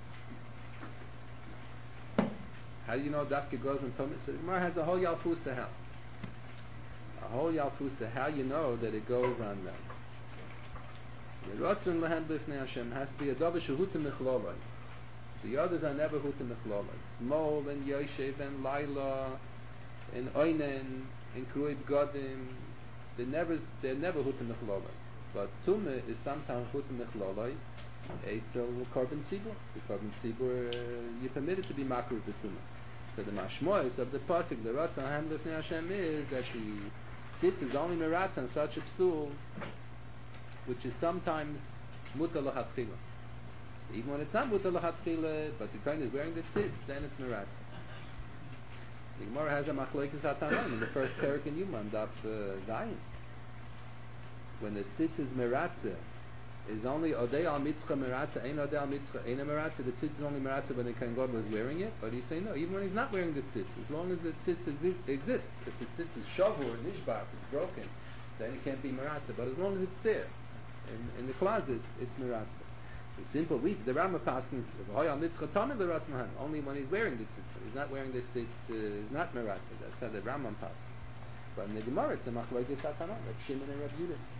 How do you know Dafka goes on tumah? So the Gemara has a whole yalfusa how. A whole yalfusa how you know that it goes on them. The rotzon lehem b'fnei Hashem has to be a davar shehutim mechlolai. The others are never hutim mechlolai. Small and yoshev and laila and oinen and kruib godim. They never they're never hutim mechlolai. But tumah is sometimes hutim mechlolai. It's a korban tzibur. The korban tzibur uh, you're permitted to be makruv the tumah. So the mashmois of the pasuk the ratzon ham lifnei Hashem is that the tzitz is only meratzon such a psul, which is sometimes mutar l'hatchila. Even when it's not mutar l'hatchila, but the kohen is wearing the tzitz, then it's meratza. The Gemara has a machlokes hatanan in the first parak in Yuma, daf uh, Zayin. When the tzitz is meratza, is only odei al mitzcha meratza, ein odei al mitzcha, ein meratza. The tzitz is only meratza when the kohen gadol was wearing it. But he's saying no, even when he's not wearing the tzitz, as long as the tzitz exi- exists. If the tzitz is shavur or nishbat, it's broken, then it can't be meratza. But as long as it's there, in, in the closet, it's meratza. The simple weep, the Rambam passes only when he's wearing the tzitz. He's not wearing the tzitz, uh, is not meratza. That's how the Rambam passes. But in the Gemara, it's a machlokes hatanan, Reb Shimon and Reb Yudah.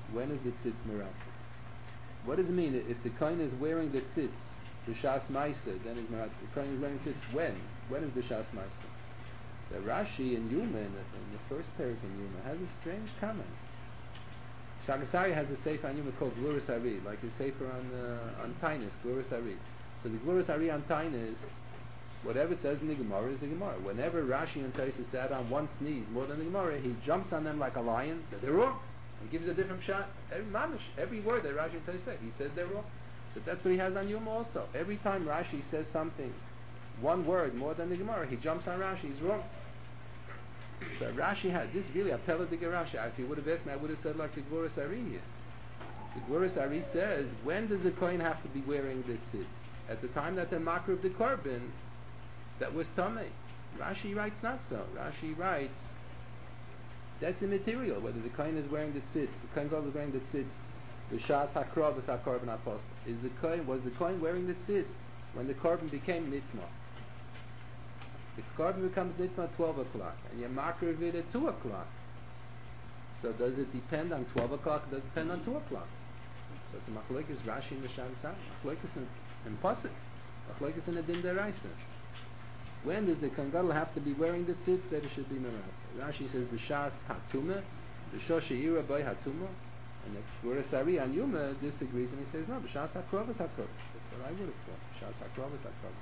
When is the tzitz meratza? What does it mean? If the kohen is wearing the tzitz, the shas ma'aser, then is meratza. The kohen is wearing tzitz. When? When is the shas ma'aser? The Rashi in Yuma, in the, in the first parak in Yuma, has a strange comment. Shagasari has a sefer on Yuma called Gluris Ari, like a sefer on uh, on Tainus, Gluris Ari. So the Gluris Ari on Tainus, whatever it says in the Gemara is the Gemara. Whenever Rashi and Tosfos add on one sneeze more than the Gemara, he jumps on them like a lion. That they're wrong. He gives a different shot. Every mamish, every word that Rashi and Tosfos say, he says they're wrong. So that's what he has on Yuma also. Every time Rashi says something, one word more than the Gemara, he jumps on Rashi. He's wrong. So Rashi had this really a peladig Rashi. If he would have asked me, I would have said like the Gvuras Ari here. The Gvuras Ari says, when does the kohen have to be wearing the tzitz? At the time that the makar of the korban that was tamei. Rashi writes not so. Rashi writes that's immaterial whether the kohen is wearing the tzitz. The kohen gadol is wearing the tzitz. The shas hakrov is hakorban apostle. Is the kohen was the kohen wearing the tzitz when the korban became nitma? The korban becomes nitma at twelve o'clock, and your makar of it at two o'clock. So does it depend on twelve o'clock? Does it depend on two o'clock? So it's a machlokes Rashi and the Shabbos, machlokes in, in Pasuk, machlokes in the Din Deraisa. When does the kohen gadol have to be wearing the tzitz? That it should be meratza. Rashi says b'shas hatuma, b'shos she'ira by hatuma, and the Gvuras Ari on Yuma disagrees and he says no, b'shas hakrov is hakrov. That's what I would have thought. B'shas hakrov is hakrov.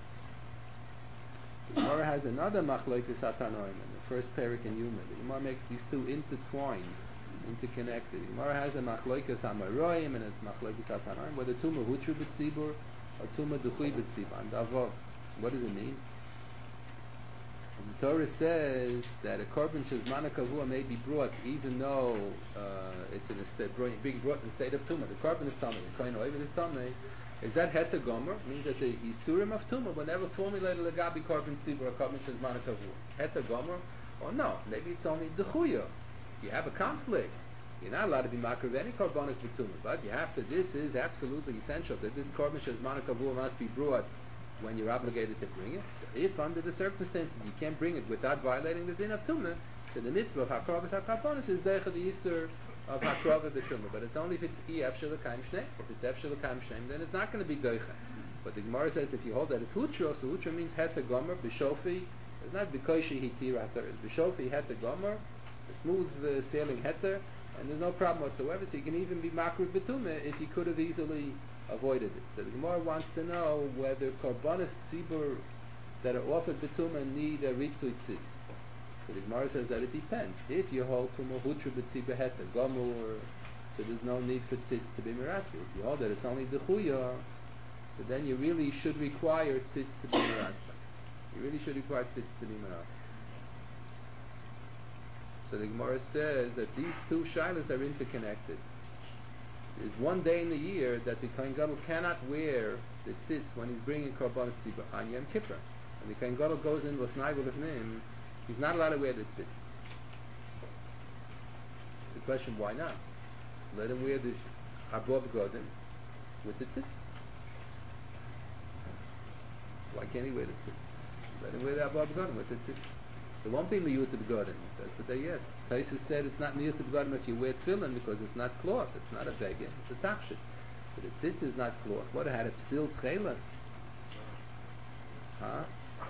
The Gemara has another machlokes Hatanoim in the first parak in Yuma. The Gemara makes these two intertwined, interconnected. The Gemara has a machlokes Hamaroim and it's machlokes Hatanoim, whether tuma hutru b'tzibur or tuma duchui b'tzibur. And avov, what does it mean? The Torah says that a korban shezmana kavua may be brought even though uh, it's in a state, being brought in a state of tumah. The korban is tumah. The kohen oivet is tumah. Is that heter gomer? Means that the isurim of tumah were never formulated legabi korban tzibur or korban shezmana kavua. Heter gomer? Or no? Maybe it's only dechuya. You have a conflict. You're not allowed to be makar of any korbanos b'tumah, but you have to. This is absolutely essential that this korban shezmana kavua must be brought when you're obligated to bring it. So if under the circumstances you can't bring it without violating the din of tumah, so the mitzvah of hakrav hakarbonis is deicha the yisur of hakrav b'tumah. But it's only if it's efshel l'kaim shnei. If it's efshel l'kaim shnei, then it's not going to be deicha. But the Gemara says if you hold that it's hutra, so hutra means heter gomer b'shofi. It's not b'koishi hitira heter. It's b'shofi heter gomer, a smooth uh, sailing heter, and there's no problem whatsoever. So you can even be makar b'tumah if you could have easily avoided it. So the Gemara wants to know whether korbanos tzibur that are offered b'tumah need a ritzui tzitz. So the Gemara says that it depends. If you hold tumah hutra b'tzibur heter gomor, so there's no need for tzitz to be meratzi. If you hold that it's only dechuya, so then you really should require tzitz to be meratzi. You really should require tzitz to be meratzi. So the Gemara says that these two shilas are interconnected. There's one day in the year that the kohen gadol cannot wear the tzitz when he's bringing korbanos tzibur on Yom Kippur. When the kohen gadol goes in with l'fnai v'lifnim, he's not allowed to wear the tzitz. The question, why not? Let him wear the abov godim with the tzitz. Why can't he wear the tzitz? Let him wear the abov godim with the tzitz. There won't be miyut b'godim. Says today, yes. Taisus said it's not miyut b'godim if you wear tefillin because it's not cloth. It's not a beggar. It's a tachshit. So the tzitz is not cloth. What had a psil tchelas? Huh?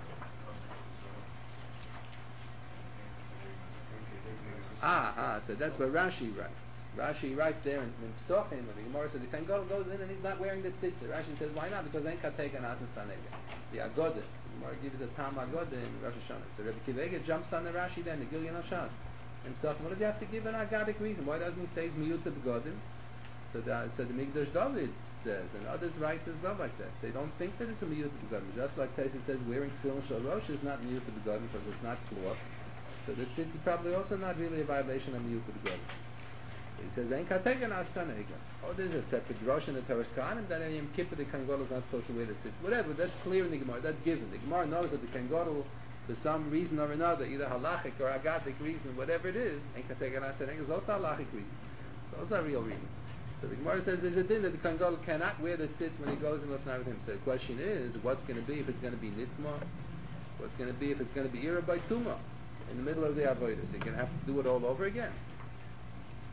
Ah, ah. So that's what Rashi writes. Rashi writes there in, in Psochim, the Gemara says the kohen gadol goes in and he's not wearing the tzitz. Rashi says why not? Because ain't kateka nas sanega. The agoda. The Gemara gives a tam agoda in Rosh Hashanah. So Rabbi Kiva jumps on the Rashi then the Gilyon Hashas. In Psochim, what does he have to give an agadic reason? Why doesn't he say it's miyut b'godim? So the so the Migdash David says, and others write as well like that. They don't think that it's a miyut b'godim. Just like Taisus says, wearing tefillin shel rosh is not miyut b'godim because it's not cloth. So the tzitz is probably also not really a violation of miyut b'godim. He says, "Ein kategan ashanega." Oh, there's a separate drush in the Torah Kahanim that in Yom Kippur the kohen gadol is not supposed to wear the tzitz. Whatever, that's clear in the Gemara. That's given. The Gemara knows that the kohen gadol, for some reason or another, either halachic or agadic reason, whatever it is, ein kategan ashanega is also a halachic reason. So it's not a real reason. So the Gemara says there's a din that the kohen gadol cannot wear the tzitz when he goes in l'fnai with him. So the question is, what's going to be if it's going to be nitma? What's going to be if it's going to be ira by tuma in the middle of the avodah? So you're going to have to do it all over again.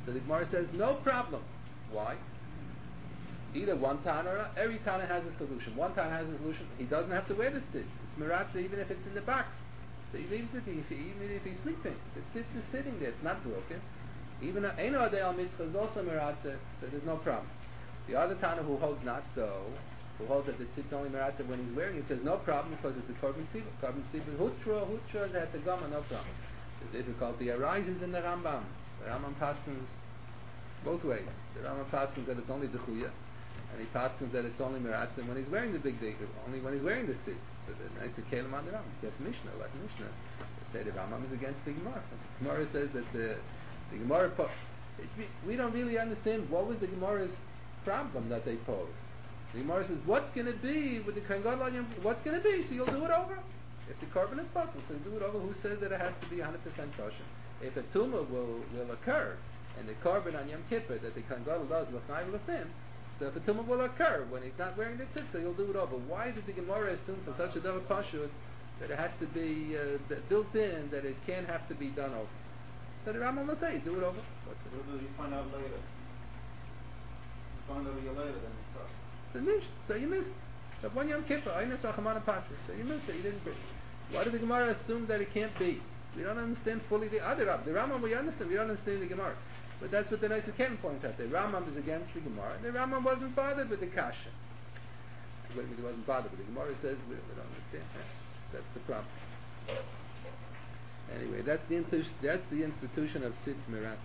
So the Gemara says, no problem. Why? Either one Tana or every Tana has a solution. One Tana has a solution. He doesn't have to wear the tzitz. It's meratza even if it's in the box. So he leaves it if he, even if he's sleeping. The tzitz is sitting there. It's not broken. Even Eino Adei Al Mitzvah is also meratza, so there's no problem. The other Tana who holds not so, who holds that the tzitz only meratza when he's wearing it, says no problem because it's a korban tzibah. Korban tzibah hutra, hutra is at the gama, no problem. The difficulty arises in the Rambam. The Rambam paskins both ways. The Rambam paskins that it's only the chuya, and he paskins that it's only meratza when he's wearing the big day, only when he's wearing the tzitz. So the nice kelim on the Rambam. Yes, Mishnah, like Mishnah. They say the Rambam is against the Gemara. The Gemara says that the the Gemara po- it, we don't really understand what was the Gemara's problem that they posed. The Gemara says, what's going to be with the Kohen Gadol? What's going to be? So you'll do it over. If the korban is possible, so do it over. Who says that it has to be one hundred percent kosher? If a tumah will, will occur, and the korban on Yom Kippur that the Kohen Gadol does l'chaim l'fim, so if a tumah will occur when he's not wearing the tzitzah, you'll do it over. Why did the Gemara assume for such a davar pashut that it has to be uh, built in, that it can't have to be done over? So the Rambam will say, do it over. What's it? What do you find out later? You find out a year later, then you stop. The nish. So you missed. So one Yom Kippur, Einas Achamana Patra. So you missed it. You didn't bring. Why did the Gemara assume that it can't be? We don't understand fully the other Rambam. The Rambam we understand. We don't understand the Gemara. But that's what the Nice Ken point out. The Rambam is against the Gemara. And the Rambam wasn't bothered with the kasha. What do you mean he wasn't bothered with the Gemara? Says we, we don't understand. That's the problem. Anyway, that's the intu- that's the institution of tzitz meratz.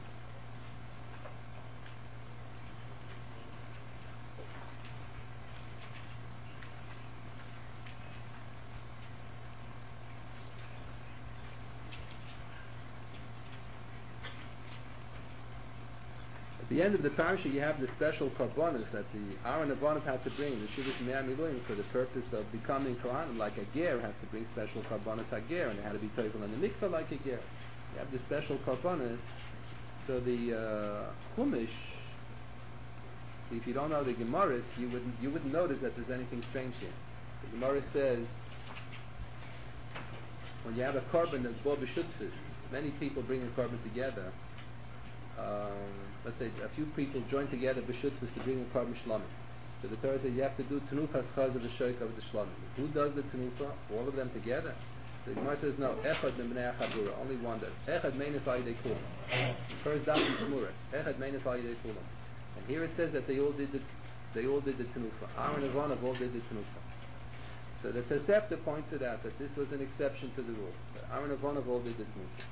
At the end of the parasha, you have the special karbonos that the Aaron Avanav had to bring, the Shivas Mea Miluim, for the purpose of becoming Kohanim, like a ger has to bring special karbonos hager, and they had to be toivel in the mikvah like a ger. You have the special karbonos. So the uh, Chumash, if you don't know the Gemaras, you wouldn't you wouldn't notice that there's anything strange here. The Gemara says when you have a korban that's bo b'shutfis, many people bring a korban together. Um, let's say a few people join together b'shutfis to bring a korban shlamim. So the Torah says you have to do tenufas chaz of the shoyk of the shlamim. Who does the tenufa? All of them together. So the Gemara says no. Echad membnei achabura. Only one does. Echad meinef ayidei kulam. First daf in Shmurah. Echad meinef ayidei kulam. And here it says that they all did the they all did the tenufa. Aaron and Avanav all did the tenufa. So the Tosefta points it out that this was an exception to the rule. That Aaron and Avanav all did the tenufa.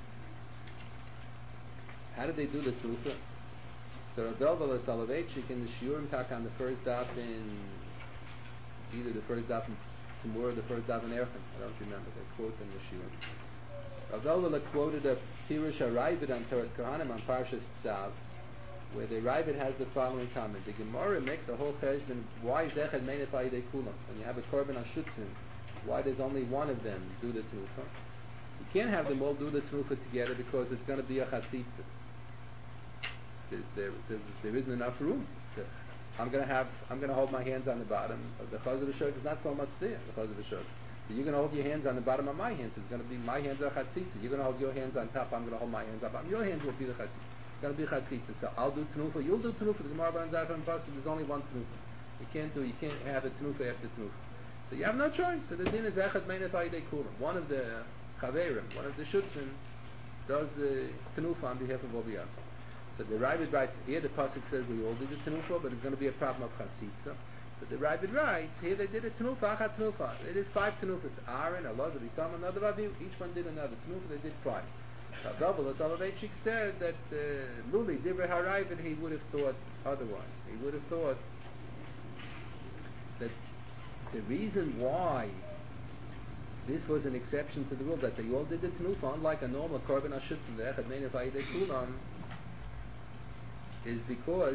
How did they do the tenufa? So Rav Delvel Soloveitchik in the Shiurim talk on the first daf in either the first daf in Tumur or the first daf in Erchem. I don't remember. They quote in the Shiurim. Rav Delvel quoted a Pirush HaRavid on Teres Kohanim on Parshas Tzav, where the Ravid has the following comment. The Gemara makes a whole cheshbon. Why is Echad meinef ayidei kulam? When you have a korban on shutfin, why does only one of them do the tenufa? You can't have them all do the tenufa together because it's going to be a chatzitza. There's, there, there's, there isn't enough room. I'm going to have. I'm going to hold my hands on the bottom. The chaz of the shirt is not so much there. The chaz of the shirt. So you're going to hold your hands on the bottom of my hands. It's going to be my hands are chatzitza. You're going to hold your hands on top. I'm going to hold my hands on bottom. Your hands will be the chatzitza. It's going to be chatzitza. So I'll do tenufa. You'll do tenufa. The Gemara Baran Zayfer and Pasuk. There's only one tenufa. You can't do. You can't have a tenufa after tenufa. So you have no choice. So the din is echad meinef ayidei kulam. One of the chaverim, one of the shutfin, does the tenufa on behalf of Obiad. So the Ravid writes here. The pasuk says we all did the tenufa, but it's going to be a problem of chatzitza. So the Ravid writes here they did a tenufa, achat tenufa. They did five tenufas. Aaron, Elazar, Isam, another Aviv. Each one did another tenufa. They did five. Rabbi Soloveitchik said that uh, Luli Divrei HaRavid he would have thought otherwise. He would have thought that the reason why this was an exception to the rule that they all did the tenufa, unlike a normal korban ashut from the echad meinef ayidei kulam, is because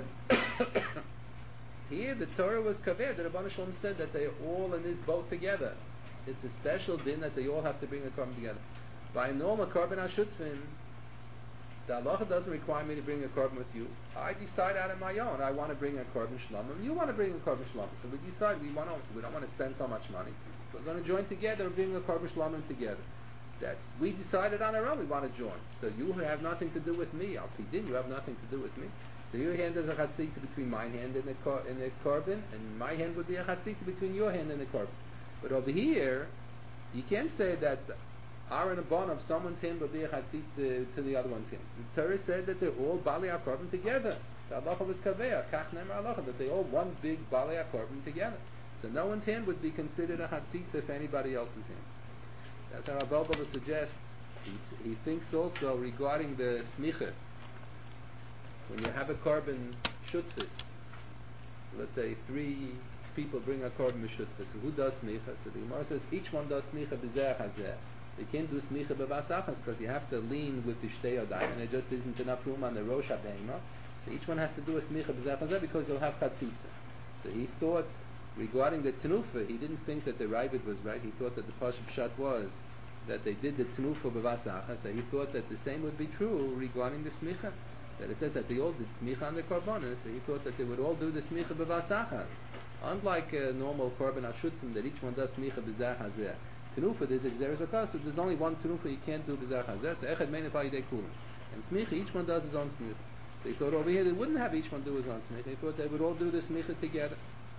here the Torah was kaver. The Rabban Shalom said that they are all in this boat together. It's a special din that they all have to bring a korban together. By a normal korban ashutfin, the halacha doesn't require me to bring a korban with you. I decide out of my own. I want to bring a korban shlamim. You want to bring a korban shlamim. So we decide we want to. We don't want to spend so much money. We're going to join together and bring a korban shlamim together. That's, we decided on our own we want to join. So you have nothing to do with me. Al Pidin, you have nothing to do with me. So your hand is a chatzitza between my hand and the kor- and the korban, and my hand would be a chatzitza between your hand and the korban. But over here, you can't say that Aaron and Bon of someone's hand would be a chatzitza to the other one's hand. The Torah said that they're all bali korban together. The halacha was kaveya, kach nemer halacha, that they all one big bali korban together. So no one's hand would be considered a chatzitza if anybody else's hand. That's how Rav Elbala suggests. He, he thinks also regarding the smicha. When you have a korban shutfis, let's say three people bring a korban shutfis. So who does smicha? So the Gemara says each one does smicha b'zeh hazeh. They can't do smicha b'vasachas because you have to lean with the shtei yadayim, and there just isn't enough room on the rosh habehema. So each one has to do a smicha b'zeh hazeh because you'll have chatzitza. So he thought regarding the tenufa, he didn't think that the Ravid was right. He thought that the Pashup Pshat was that they did the tenufa b'vasachas. So he thought that the same would be true regarding the smicha. That it says that they all did smicha on the korbanos. So he thought that they would all do the smicha b'vasachas. Unlike a normal korban ashutzim, that each one does smicha b'zeh hazeh. Tenufa, there's a gzeres akas, so there's only one tenufa you can't do b'zeh hazeh. So echad meinei b'yidei kulim. And smicha, each one does his own smicha. So he thought over here they wouldn't have each one do his own smicha. He thought they would all do the smicha together.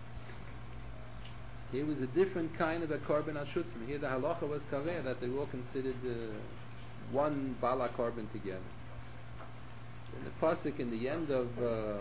Here was a different kind of a korban ashutzim. Here the halacha was kaveh, that they were all considered uh, one bala korban together. In the pasuk in the end of uh,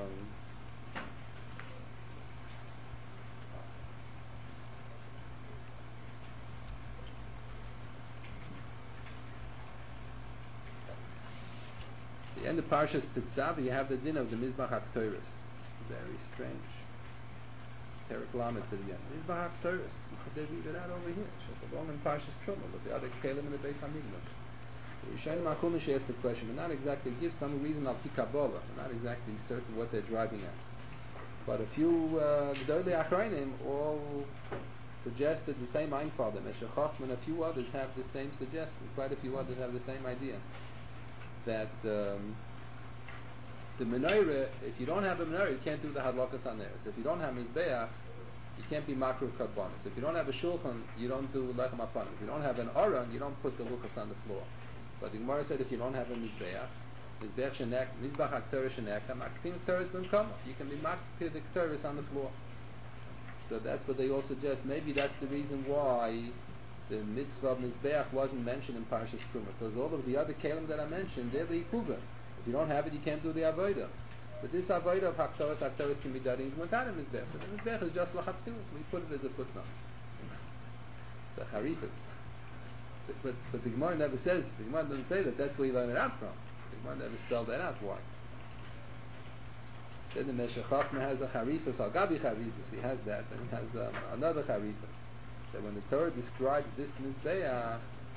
the end of Parshas Tetzaveh, you have the din of the Mizbach HaKtoros. Very strange. Perek Lamed to the end. Mizbach HaKtoros. They leave it out over here. Shekabon in Parshas Truma, with the other Kalim in the Beis Hamikdash. Yishayim HaKumish asked the question, but not exactly give some reason of Kabbalah. We're not exactly certain what they're driving at. But a few Gdolei uh, Achrayim all suggested the same Einfad. Meshech Chochmah and a few others have the same suggestion. Quite a few others have the same idea. That um, the menorah, if you don't have a menorah, you can't do the hadlakas on there. So if you don't have mizbeach, you can't be makruh karbonis. If you don't have a shulchan, you don't do lechem apanim. If you don't have an aron, you don't put the luchas on the floor. But the Gemara said if you don't have a mizbeach, mizbeach shenek, mizbach hakteres shenek, maktim kteres b'mkama. You can be maktir the kteres on the floor. So that's what they all suggest. Maybe that's the reason why the mitzvah of mizbeach wasn't mentioned in Parshas Truma, because all of the other kalim that I mentioned, they're the ikuva. If you don't have it, you can't do the avodah. But this avodah of haktoros, haktoros can be done even without a mizbeach. So the mizbeach is just lachatzilas. So we put it as a footnote. The harifas. But, but, but the Gemara never says, the Gemara doesn't say that that's where you learn it out from. The Gemara never spelled that out. Why? Then the Meshech Chochmah has a harifas, al gabi harifas. He has that, and he has um, another harifas. That when the Torah describes this mizbeach,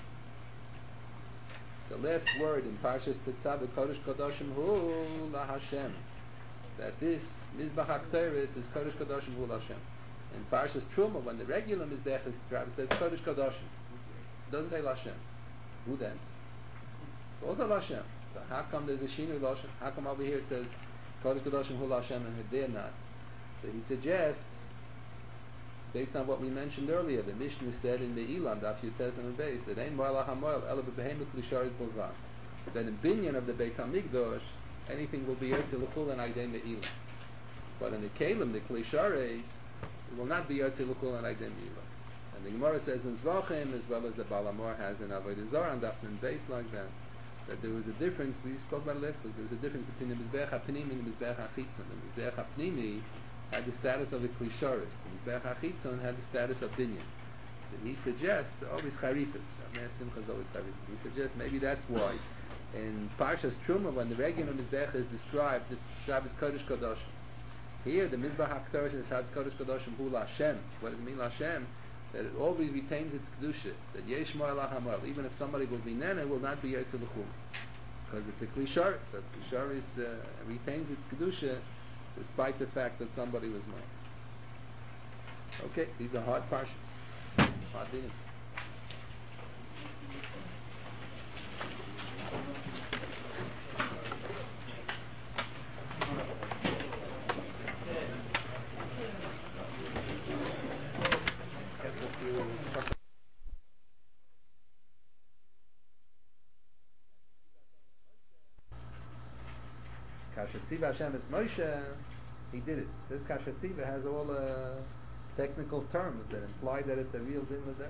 the last word in Parshas Tetzaveh, Kodesh Kodashim Hu La Hashem, that this Mizbach HaKtoros is Kodesh Kodashim Hu La Hashem. In Parshas Truma, when the regular Mizbech is described, it says Kodesh Kodashim. It doesn't say La Hashem. Who then? It's also La Hashem. So how come there's a Shinu La Hashem? How come over here it says Kodesh Kodashim Hu La Hashem and there not? So he suggests, based on what we mentioned earlier, the Mishnah said in the Ilan, Daf Yutes and Beis, that Ein Moel HaMoel Ela B'Beheim L'Klisharis B'Lvad. That in Binyan of the Beis Hamikdash, anything will be Yotze L'Chul and Aydei Me'ilah. But in the Kalim, the Klisharis, it will not be Yotze L'Chul and Aydei Me'ilah. And the Gemara says in Zvachim, as well as the Balamor has in Avodah Zarah and Daf and Beis like that, that there was a difference, we spoke about it last week, there was a difference between the Mizbech HaPnimi and the Mizbech HaChitzon. The Mizbech HaPnimi had the status of a klisharis. The Mizbech HaChitzon had the status of binyan. So he suggests always charifas. Rav Simcha is always charifas. He suggests maybe that's why in Parshas Truma, when the regular Mizbech is described, this Shabbos Kodesh Kodashim. Here the Mizbech HaKtoros is Shabbos Kodesh Kodashim Hu LaHashem. What does it mean LaHashem? That it always retains its kedusha. That Yesh Moel HaMoel. Even if somebody will be nene, it will not be Yotze L'Chum. Because it's a klisharis. So klisharis uh, retains its kedusha despite the fact that somebody was made. Okay, these are hard parshas. Hard dinim. Kasher Tziva Hashem es Moshe, he did it. This Kasher Tziva has all the technical terms that imply that it's a real din l'derech.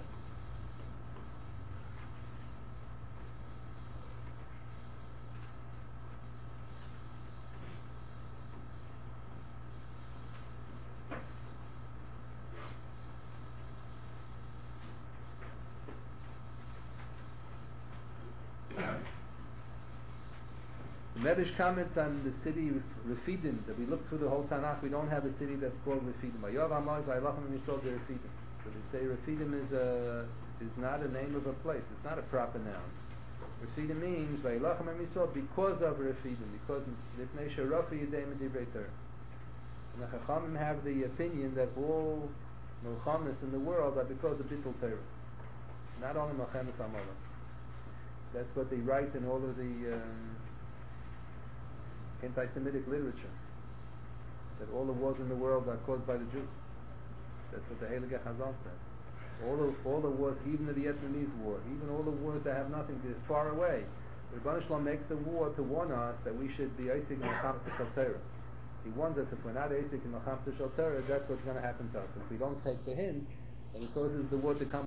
The Medrash comments on the city Refidim that we look through the whole Tanakh. We don't have a city that's called Refidim. So they say Refidim is a is not a name of a place. It's not a proper noun. Refidim means Vayilachem Yisrael because of Refidim, because Lifnei Sherafi Yidei Medivrei Torah. And the Chachamim have the opinion that all Milchamis in the world are because of Bittul Torah, not only Milchamis Amalek. That's what they write in all of the um, anti-Semitic literature, that all the wars in the world are caused by the Jews. That's what the Heilige Chazal said. All the, all the wars, even the Vietnamese war, even all the wars that have nothing, they're far away. The Rebbeinu Shalom makes a war to warn us that we should be Eisik in Melchamta Shel Torah. He warns us if we're not Eisik in Melchamta Shel Torah, that's what's going to happen to us. If we don't take the hint, then he causes the war to come